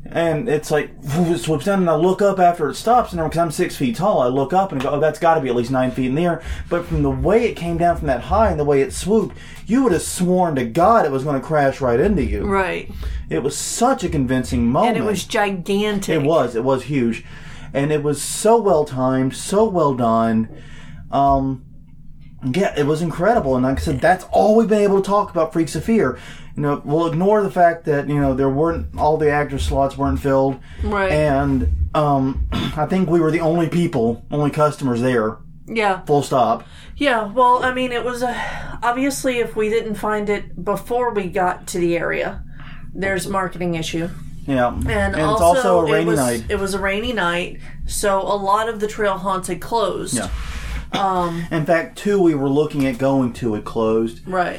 And it's like, it swoops down, and I look up after it stops, and because I'm six feet tall, I look up and go, oh, that's got to be at least nine feet in the air. But from the way it came down from that high and the way it swooped, you would have sworn to God it was going to crash right into you.
Right.
It was such a convincing moment.
And it was gigantic.
It was. It was huge. And it was so well timed, so well done. Um, yeah, it was incredible. And like I said, that's all we've been able to talk about Freaks of Fear. You know, we'll ignore the fact that, you know, there weren't, all the actor slots weren't filled.
Right.
And um, I think we were the only people, only customers there.
Yeah.
Full stop.
Yeah, well, I mean, it was, uh, obviously, if we didn't find it before we got to the area, there's a marketing issue.
Yeah.
And,
and
also,
it's also a rainy
it was,
night.
It was a rainy night, so a lot of the trail haunts had closed.
Yeah.
Um,
In fact, two we were looking at going to had closed.
Right.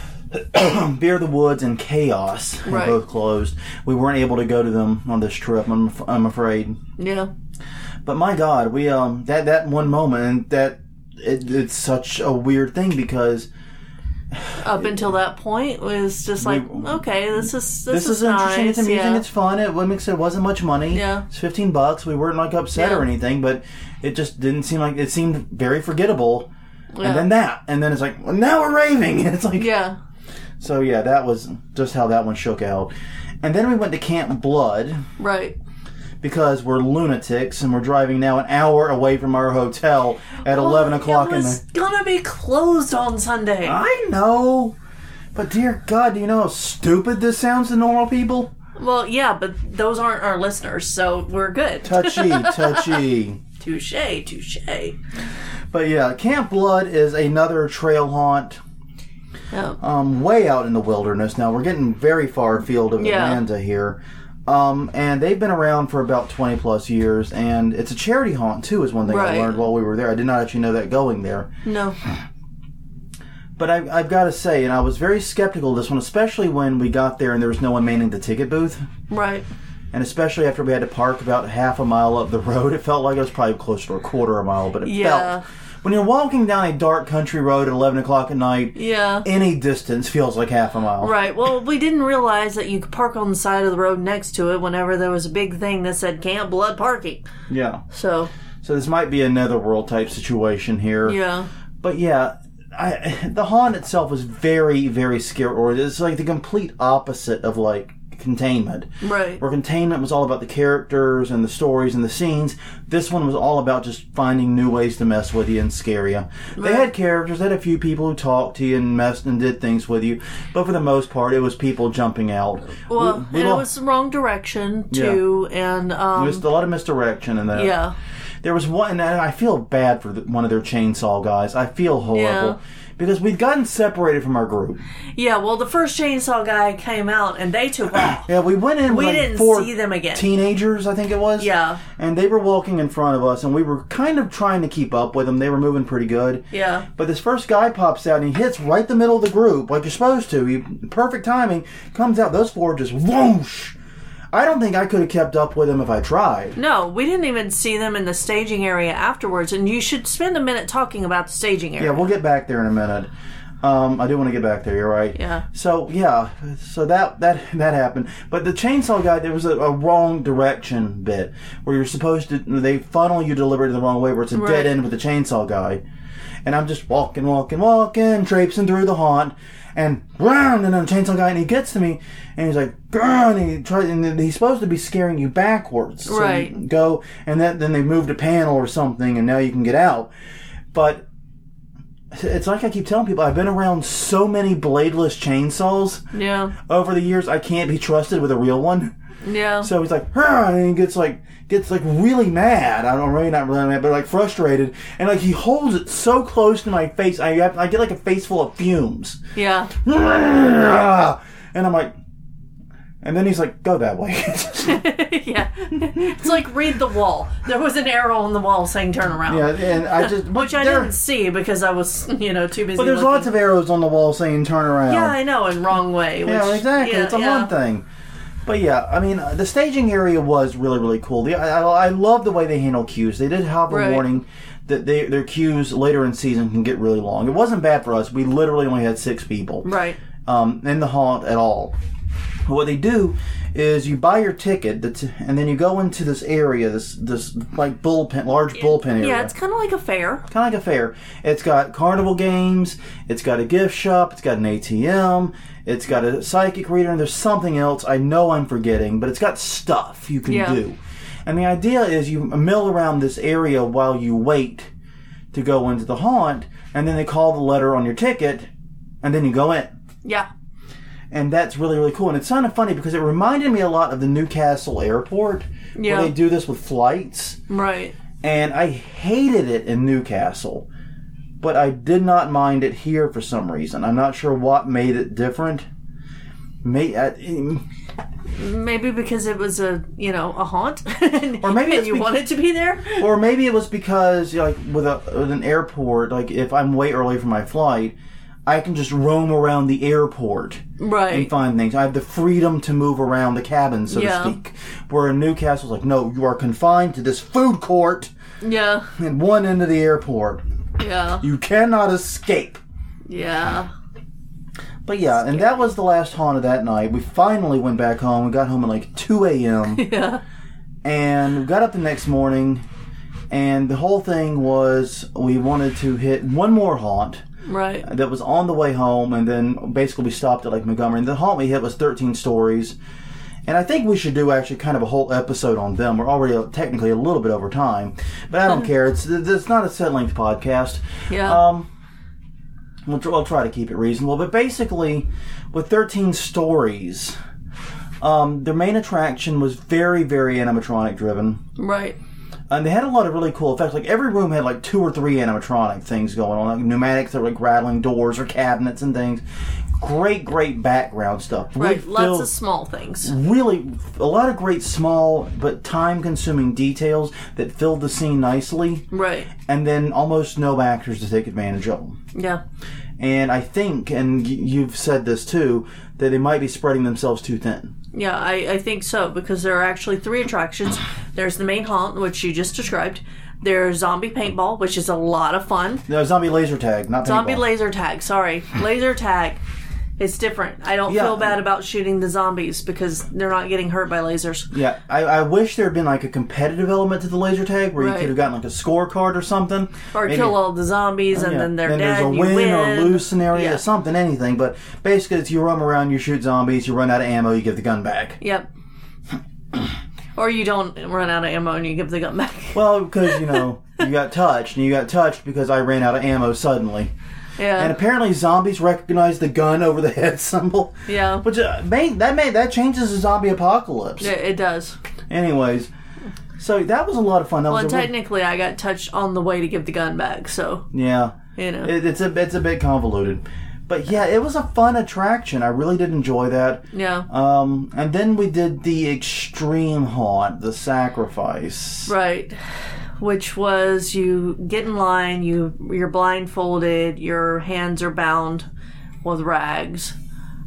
Beer the Woods and Chaos had
Right.
both closed. We weren't able to go to them on this trip, I'm, af- I'm afraid.
Yeah.
But my God, we um that that one moment, and that it, it's such a weird thing because
Up until that point was just like,
We-
okay, this is this,
this,
is,
is interesting.
nice.
It's amusing.
Yeah.
It's fun. It like I said, it wasn't much money.
Yeah.
It's fifteen bucks. We weren't like upset
Yeah.
or anything, but it just didn't seem like it seemed very forgettable.
Yeah.
And then that, and then it's like, well, now we're raving. It's like,
Yeah.
so yeah, that was just how that one shook out. And then we went to Camp Blood
Right.
because we're lunatics and we're driving now an hour away from our hotel at eleven o'clock
It
in
was
the.
gonna be closed on Sunday.
I know, but dear God, do you know how stupid this sounds to normal people?
Well, yeah, but those aren't our listeners, so we're good.
Touchy, touchy.
Touche, touche.
But yeah, Camp Blood is another trail haunt,
Yeah.
um, way out in the wilderness. Now we're getting very far afield of
Yeah.
Atlanta here, um, and they've been around for about twenty plus years. And it's a charity haunt too, is one thing
Right.
I learned while we were there. I did not actually know that going there,
No.
but I, I've got to say, and I was very skeptical of this one, especially when we got there and there was no one manning the ticket booth.
Right.
And especially after we had to park about half a mile up the road, it felt like it was probably closer to a quarter of a mile, but it
Yeah.
felt. When you're walking down a dark country road at eleven o'clock at night,
Yeah.
any distance feels like half a mile.
Right. Well, we didn't realize that you could park on the side of the road next to it whenever there was a big thing that said Camp Blood Parking.
Yeah.
So,
So this might be a netherworld type situation here.
yeah.
But yeah, I, the haunt itself was very, very scary. Or it's like the complete opposite of like Containment.
Right.
Where Containment was all about the characters and the stories and the scenes, this one was all about just finding new ways to mess with you and scare you. They
Right.
had characters, they had a few people who talked to you and messed and did things with you, but for the most part, it was people jumping out.
Well,
We- we
and it
lo-
was the wrong direction, too, and, um...
There was a lot of misdirection in that.
yeah.
There was one, and I feel bad for the, one of their chainsaw guys. I feel horrible.
Yeah.
Because we'd gotten separated from our group.
Yeah, well, the first chainsaw guy came out, and they took off.
Yeah, we went in with
We
like
didn't
four
see them again.
teenagers, I think it was.
Yeah.
And they were walking in front of us, and we were kind of trying to keep up with them. They were moving pretty good.
Yeah.
But this first guy pops out, and he hits right the middle of the group, like you're supposed to. He, perfect timing. Comes out, those four just whoosh. I don't think I could have kept up with him if I tried.
No, we didn't even see them in the staging area afterwards, and you should spend a minute talking about the staging area.
Yeah, we'll get back there in a minute. Um, I do want to get back there. You're right.
Yeah.
So yeah, so that that that happened. But the chainsaw guy, there was a, a wrong direction bit where you're supposed to. They funnel you deliberately the wrong way, where it's a
Right.
dead end with the chainsaw guy. And I'm just walking, walking, walking, traipsing through the haunt, and round, and then the chainsaw guy, and he gets to me, and he's like, "Grr," and he tries, and he's supposed to be scaring you backwards. So
Right.
you go, and then then they moved a panel or something, and now you can get out. But it's like I keep telling people, I've been around so many bladeless chainsaws
Yeah.
over the years, I can't be trusted with a real one.
Yeah.
So he's like, "Huh," and he gets like, gets like really mad. I don't really not really mad, but like frustrated. And like he holds it so close to my face, I have, I get like a face full of fumes.
Yeah.
And I'm like, and then he's like, "Go that way."
Yeah. It's like read the wall. There was an arrow on the wall saying turn around.
Yeah, and I just,
Which I
there-
didn't see because I was, you know, too busy
But there's
looking.
lots of arrows on the wall saying turn around.
Yeah, I know, in wrong way. Which,
Yeah, exactly.
yeah,
it's a
yeah.
haunt thing. But yeah, I mean, uh, the staging area was really, really cool. The, I, I, I love the way they handle queues. They did have a
Right.
warning that they, their queues later in season can get really long. It wasn't bad for us. We literally only had six people
Right.
um, in the haunt at all. What they do is you buy your ticket, that's, and then you go into this area, this this like bullpen, large bullpen area.
Yeah, it's kind of like a fair.
Kind of like a fair. It's got carnival games. It's got a gift shop. It's got an A T M. It's got a psychic reader, and there's something else I know I'm forgetting, but it's got stuff you can
Yeah.
do. And the idea is you mill around this area while you wait to go into the haunt, and then they call the letter on your ticket, and then you go in.
Yeah.
And that's really, really cool. And it's kind of funny because it reminded me a lot of the Newcastle airport,
Yeah.
where they do this with flights.
Right.
And I hated it in Newcastle, but I did not mind it here for some reason. I'm not sure what made it different. May, uh,
Maybe because it was a, you know, a haunt.
Or maybe
and
it's
you
beca-
wanted to be there.
or maybe it was because, like, with, a, with an airport, like, if I'm way early for my flight, I can just roam around the airport
Right.
and find things. I have the freedom to move around the cabin, so
Yeah.
to speak. Where in Newcastle's like, no, you are confined to this food court
Yeah.
at one end of the airport.
Yeah.
You cannot escape.
Yeah.
But yeah, and that was the last haunt of that night. We finally went back home. We got home at like two a.m.
Yeah.
and we got up the next morning, and the whole thing was we wanted to hit one more haunt
Right.
that was on the way home, and then basically we stopped at like Montgomery. And the haunt we hit was thirteen Stories. And I think we should do actually kind of a whole episode on them. We're already technically a little bit over time, but I don't care. It's it's not a set-length podcast.
Yeah.
Um, we'll, tr- we'll try to keep it reasonable. But basically, with thirteen Stories, um, their main attraction was very, very animatronic driven.
Right.
And they had a lot of really cool effects. Like, every room had like two or three animatronic things going on. Like pneumatics that were like rattling doors or cabinets and things. Great, great background stuff. Really
Right. Lots
filled-
of small things.
Really, a lot of great small but time-consuming details that filled the scene nicely.
Right.
And then almost no actors to take advantage of them.
Yeah.
And I think, and y- you've said this too, that they might be spreading themselves too thin.
Yeah, I, I think so, because there are actually three attractions. There's the main haunt, which you just described. There's zombie paintball, which is a lot of fun.
No, zombie laser tag, not paintball.
Zombie laser tag, sorry. Laser tag. It's different. I don't
Yeah.
feel bad about shooting the zombies because they're not getting hurt by lasers.
Yeah, I, I wish there had been like a competitive element to the laser tag where you
Right.
could have gotten like a scorecard or something.
Or
Maybe-
kill all the zombies and
Yeah.
then they're
then
dead.
there's a
you
win,
win
or lose scenario,
Yeah.
something, anything. But basically, it's you roam around, you shoot zombies, you run out of ammo, you give the gun back.
Yep. Or you don't run out of ammo and you give the gun back.
Well, because, you know, you got touched, and you got touched because I ran out of ammo suddenly.
Yeah.
And apparently zombies recognize the gun over the head symbol.
Yeah.
Which, uh, may, that may, that changes the zombie apocalypse.
Yeah, it does.
Anyways, so that was a lot of fun. That
Well,
was
and
a real-
technically, I got touched on the way to give the gun back, so,
Yeah.
you know.
It, it's a it's a bit convoluted. But yeah, it was a fun attraction. I really did enjoy that.
Yeah.
Um, and then we did the extreme haunt, the sacrifice.
Right. Which was you get in line, you you're blindfolded, your hands are bound with rags.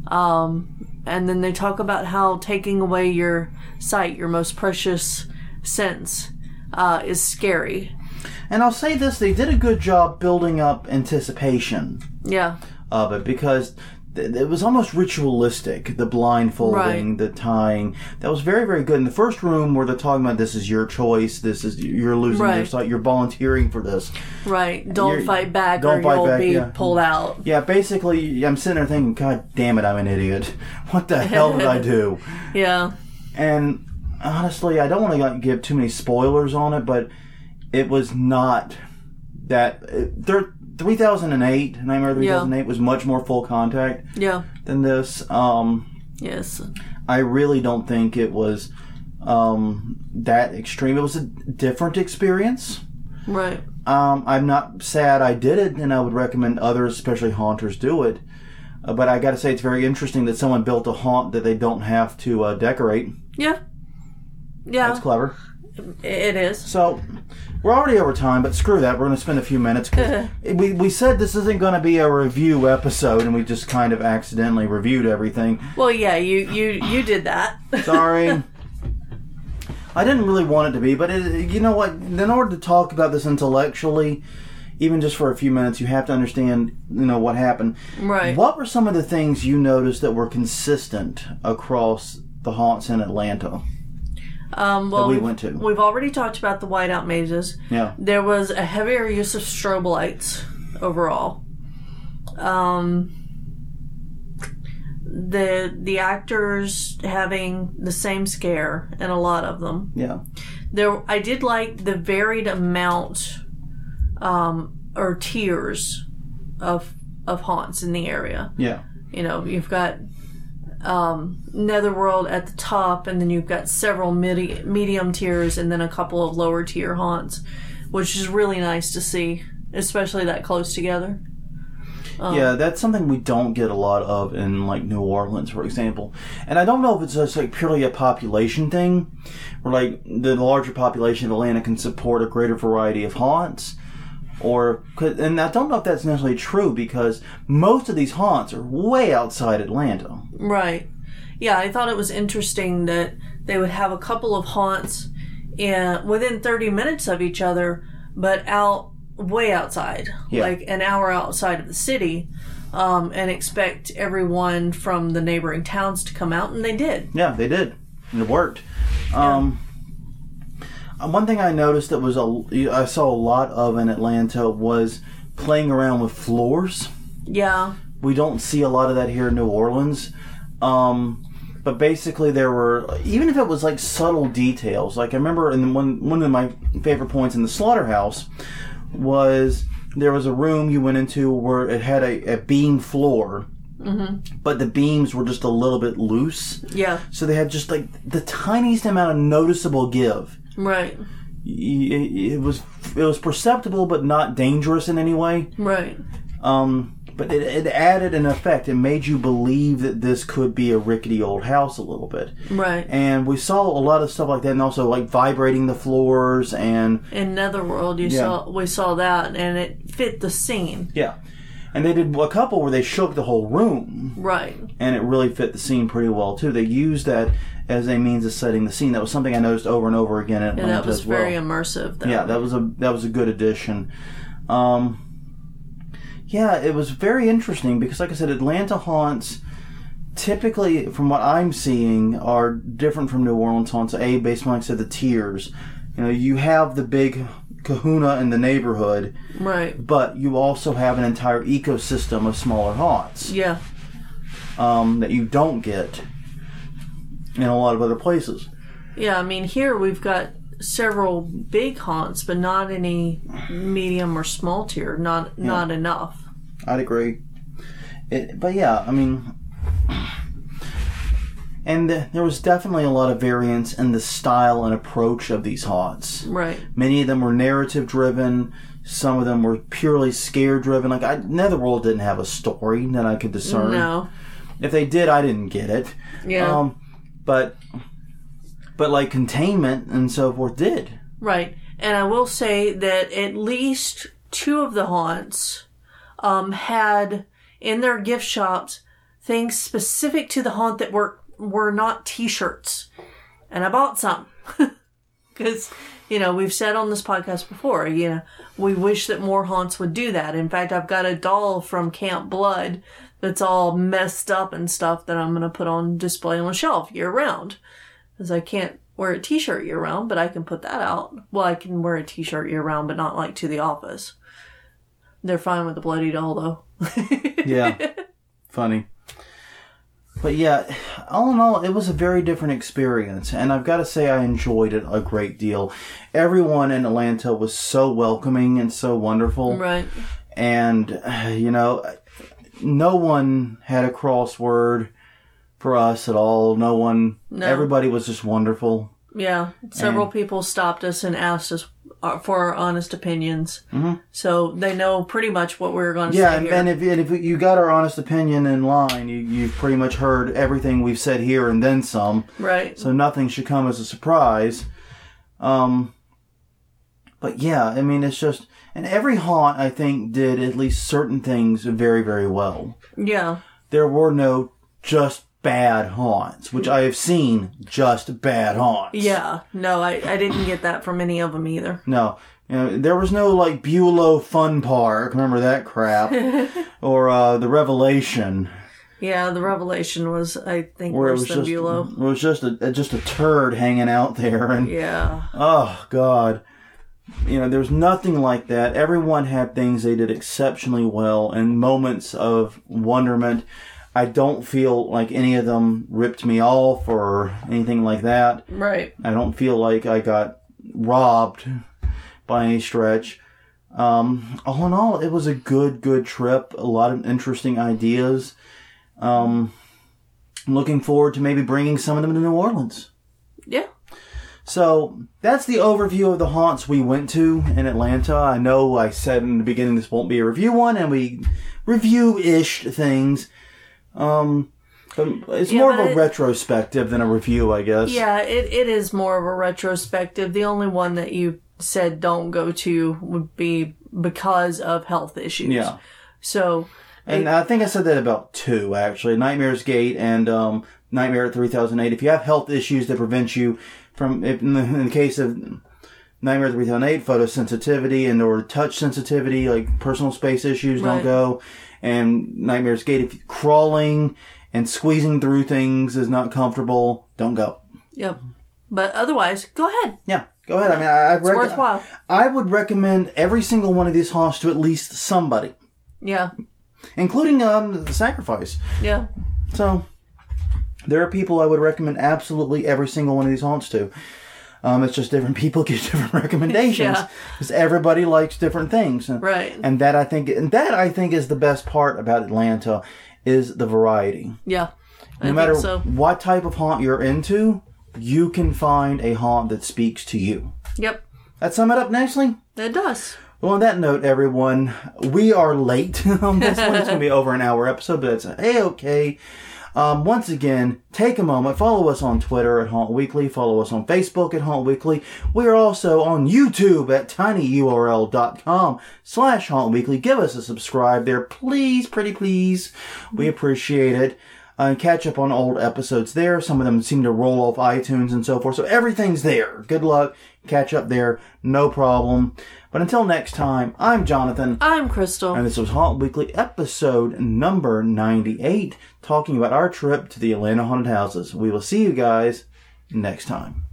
Um, and then they talk about how taking away your sight, your most precious sense, uh, is scary.
And I'll say this, they did a good job building up anticipation
Yeah.
of it because th- it was almost ritualistic, the blindfolding,
Right.
the tying. That was very, very good. In the first room where they're talking about this is your choice, this is you're losing your
Right.
sight, you're volunteering for this.
Right. Don't
You're-
fight back
don't
or
fight
you'll
back,
be
yeah.
pulled out.
Yeah, basically, I'm sitting there thinking, God damn it, I'm an idiot. What the hell did I do?
Yeah.
And honestly, I don't want to like, give too many spoilers on it, but it was not that. It, there, three thousand eight, Nightmare three thousand eight, was much more full contact
Yeah.
than this. Um,
Yes.
I really don't think it was um, that extreme. It was a different experience.
Right.
Um, I'm not sad I did it, and I would recommend others, especially haunters, do it. Uh, but I got to say, it's very interesting that someone built a haunt that they don't have to uh, decorate.
Yeah. Yeah.
That's clever.
It is.
So, we're already over time, but screw that. We're going to spend a few minutes. 'cause we, we said this isn't going to be a review episode, and we just kind of accidentally reviewed everything.
Well, yeah, you you you did that.
Sorry. I didn't really want it to be, but it, you know what? In order to talk about this intellectually, even just for a few minutes, you have to understand, you know, what happened.
Right.
What were some of the things you noticed that were consistent across the haunts in Atlanta?
Um, well,
that we
we've,
went to.
We've already talked about the whiteout mazes.
Yeah.
There was a heavier use of strobe lights overall. Um, the the actors having the same scare in a lot of them.
Yeah.
There, I did like the varied amount, um, or tiers of of haunts in the area.
Yeah.
You know, you've got um, Netherworld at the top, and then you've got several midi- medium tiers, and then a couple of lower tier haunts, which is really nice to see, especially that close together. Um,
yeah, that's something we don't get a lot of in, like, New Orleans, for example. And I don't know if it's just, like, purely a population thing, where, like, the larger population of Atlanta can support a greater variety of haunts, or, and I don't know if that's necessarily true, because most of these haunts are way outside Atlanta.
Right. Yeah, I thought it was interesting that they would have a couple of haunts in, within thirty minutes of each other, but out way outside,
yeah.
like an hour outside of the city, um, and expect everyone from the neighboring towns to come out, and they did.
Yeah, they did. And it worked. Yeah. Um, one thing I noticed that was a, I saw a lot of in Atlanta was playing around with floors.
Yeah.
We don't see a lot of that here in New Orleans. Um, but basically there were, even if it was like subtle details, like I remember in one, one of my favorite points in the Slaughterhouse was there was a room you went into where it had a, a beam floor, mm-hmm. but the beams were just a little bit loose.
Yeah.
So they had just like the tiniest amount of noticeable give.
Right.
It, it was it was perceptible, but not dangerous in any way.
Right.
Um, but it, it added an effect. It made you believe that this could be a rickety old house a little bit.
Right.
And we saw a lot of stuff like that, and also like vibrating the floors and
in Netherworld, you
yeah.
saw we saw that, and it fit the scene.
Yeah. And they did a couple where they shook the whole room.
Right.
And it really fit the scene pretty well too. They used that as a means of setting the scene. That was something I noticed over and over again in Atlanta
as well. And that was very
well.
immersive. Though.
Yeah, that was a that was a good addition. Um, yeah, it was very interesting because, like I said, Atlanta haunts typically, from what I'm seeing, are different from New Orleans haunts. A, based on, like I said, the tiers. You know, you have the big kahuna in the neighborhood,
right?
But you also have an entire ecosystem of smaller haunts.
Yeah.
Um, that you don't get in a lot of other places.
Yeah, I mean, here we've got several big haunts, but not any medium or small tier. Not yeah. not enough.
I'd agree. It, but yeah, I mean, and the, there was definitely a lot of variance in the style and approach of these haunts.
Right.
Many of them were narrative driven. Some of them were purely scare driven. Like I, Netherworld didn't have a story that I could discern.
No.
If they did, I didn't get it.
Yeah.
Um, but but like Containment and so forth did.
Right. And I will say that at least two of the haunts um, had in their gift shops things specific to the haunt that were were not T-shirts. And I bought some. Because, you know, we've said on this podcast before, you know, we wish that more haunts would do that. In fact, I've got a doll from Camp Blood that's all messed up and stuff that I'm going to put on display on a shelf year round. Because I can't wear a T-shirt year round, but I can put that out. Well, I can wear a T-shirt year round, but not like to the office. They're fine with the bloody doll, though.
Yeah. Funny. But yeah, all in all, it was a very different experience. And I've got to say I enjoyed it a great deal. Everyone in Atlanta was so welcoming and so wonderful.
Right.
And, you know, no one had a crossword for us at all. No one, no. Everybody was just wonderful.
Yeah. Several and, people stopped us and asked us for our honest opinions.
Mm-hmm.
So they know pretty much what we were going to
yeah,
say
and,
here.
and if, and if you got our honest opinion in line, you, you've pretty much heard everything we've said here and then some.
Right.
So nothing should come as a surprise. Um, but yeah, I mean, it's just... And every haunt, I think, did at least certain things very, very well.
Yeah.
There were no just bad haunts, which I have seen just bad haunts.
Yeah. No, I, I didn't get that from any of them either.
No. You know, there was no, like, Beulah Fun Park, remember that crap, or uh, the Revelation.
Yeah, the Revelation was, I think,
Where
worse
it was
than
just,
Beulah.
It was just a just a turd hanging out there, and
Yeah.
oh God, you know, there was nothing like that. Everyone had things they did exceptionally well, and moments of wonderment. I don't feel like any of them ripped me off or anything like that.
Right.
I don't feel like I got robbed by any stretch. Um, all in all, it was a good, good trip. A lot of interesting ideas. Um, I'm looking forward to maybe bringing some of them to New Orleans.
Yeah.
So, that's the overview of the haunts we went to in Atlanta. I know I said in the beginning this won't be a review one, and we review-ish things. Um, but it's
Yeah,
more
but
of a
it-
retrospective than a review, I guess.
Yeah, it, it is more of a retrospective. The only one that you said don't go to would be because of health issues.
Yeah.
So...
And I think I said that about two, actually. Nightmare's Gate and um, Nightmare at three thousand eight. If you have health issues that prevent you from, if in, the, in the case of Nightmare at three thousand eight, photosensitivity and or touch sensitivity, like personal space issues,
Right.
don't go. And Nightmare's Gate, if crawling and squeezing through things is not comfortable, don't go.
Yep. But otherwise, go ahead.
Yeah, go ahead. I mean, I, I'd
It's
rec-
worthwhile.
I would recommend every single one of these haunts to at least somebody,
Yeah.
including um, the sacrifice.
Yeah.
So, there are people I would recommend absolutely every single one of these haunts to. Um, it's just different people get different recommendations
Yeah.
because everybody likes different things.
Right.
And that I think, and that I think is the best part about Atlanta is the variety.
Yeah. I
No matter
think so.
what type of haunt you're into, you can find a haunt that speaks to you.
Yep.
That sum it up nicely?
It does.
Well, on that note, everyone, we are late on this one. It's going to be over an hour episode, but it's a-okay. Um, once again, take a moment. Follow us on Twitter at Haunt Weekly. Follow us on Facebook at Haunt Weekly. We are also on YouTube at tinyurl.com slash Haunt Weekly. Give us a subscribe there, please, pretty please. We appreciate it. Uh, catch up on old episodes there. Some of them seem to roll off iTunes and so forth. So everything's there. Good luck. Catch up there. No problem. But until next time, I'm Jonathan.
I'm Crystal.
And this was Haunt Weekly episode number ninety-eight, talking about our trip to the Atlanta Haunted Houses. We will see you guys next time.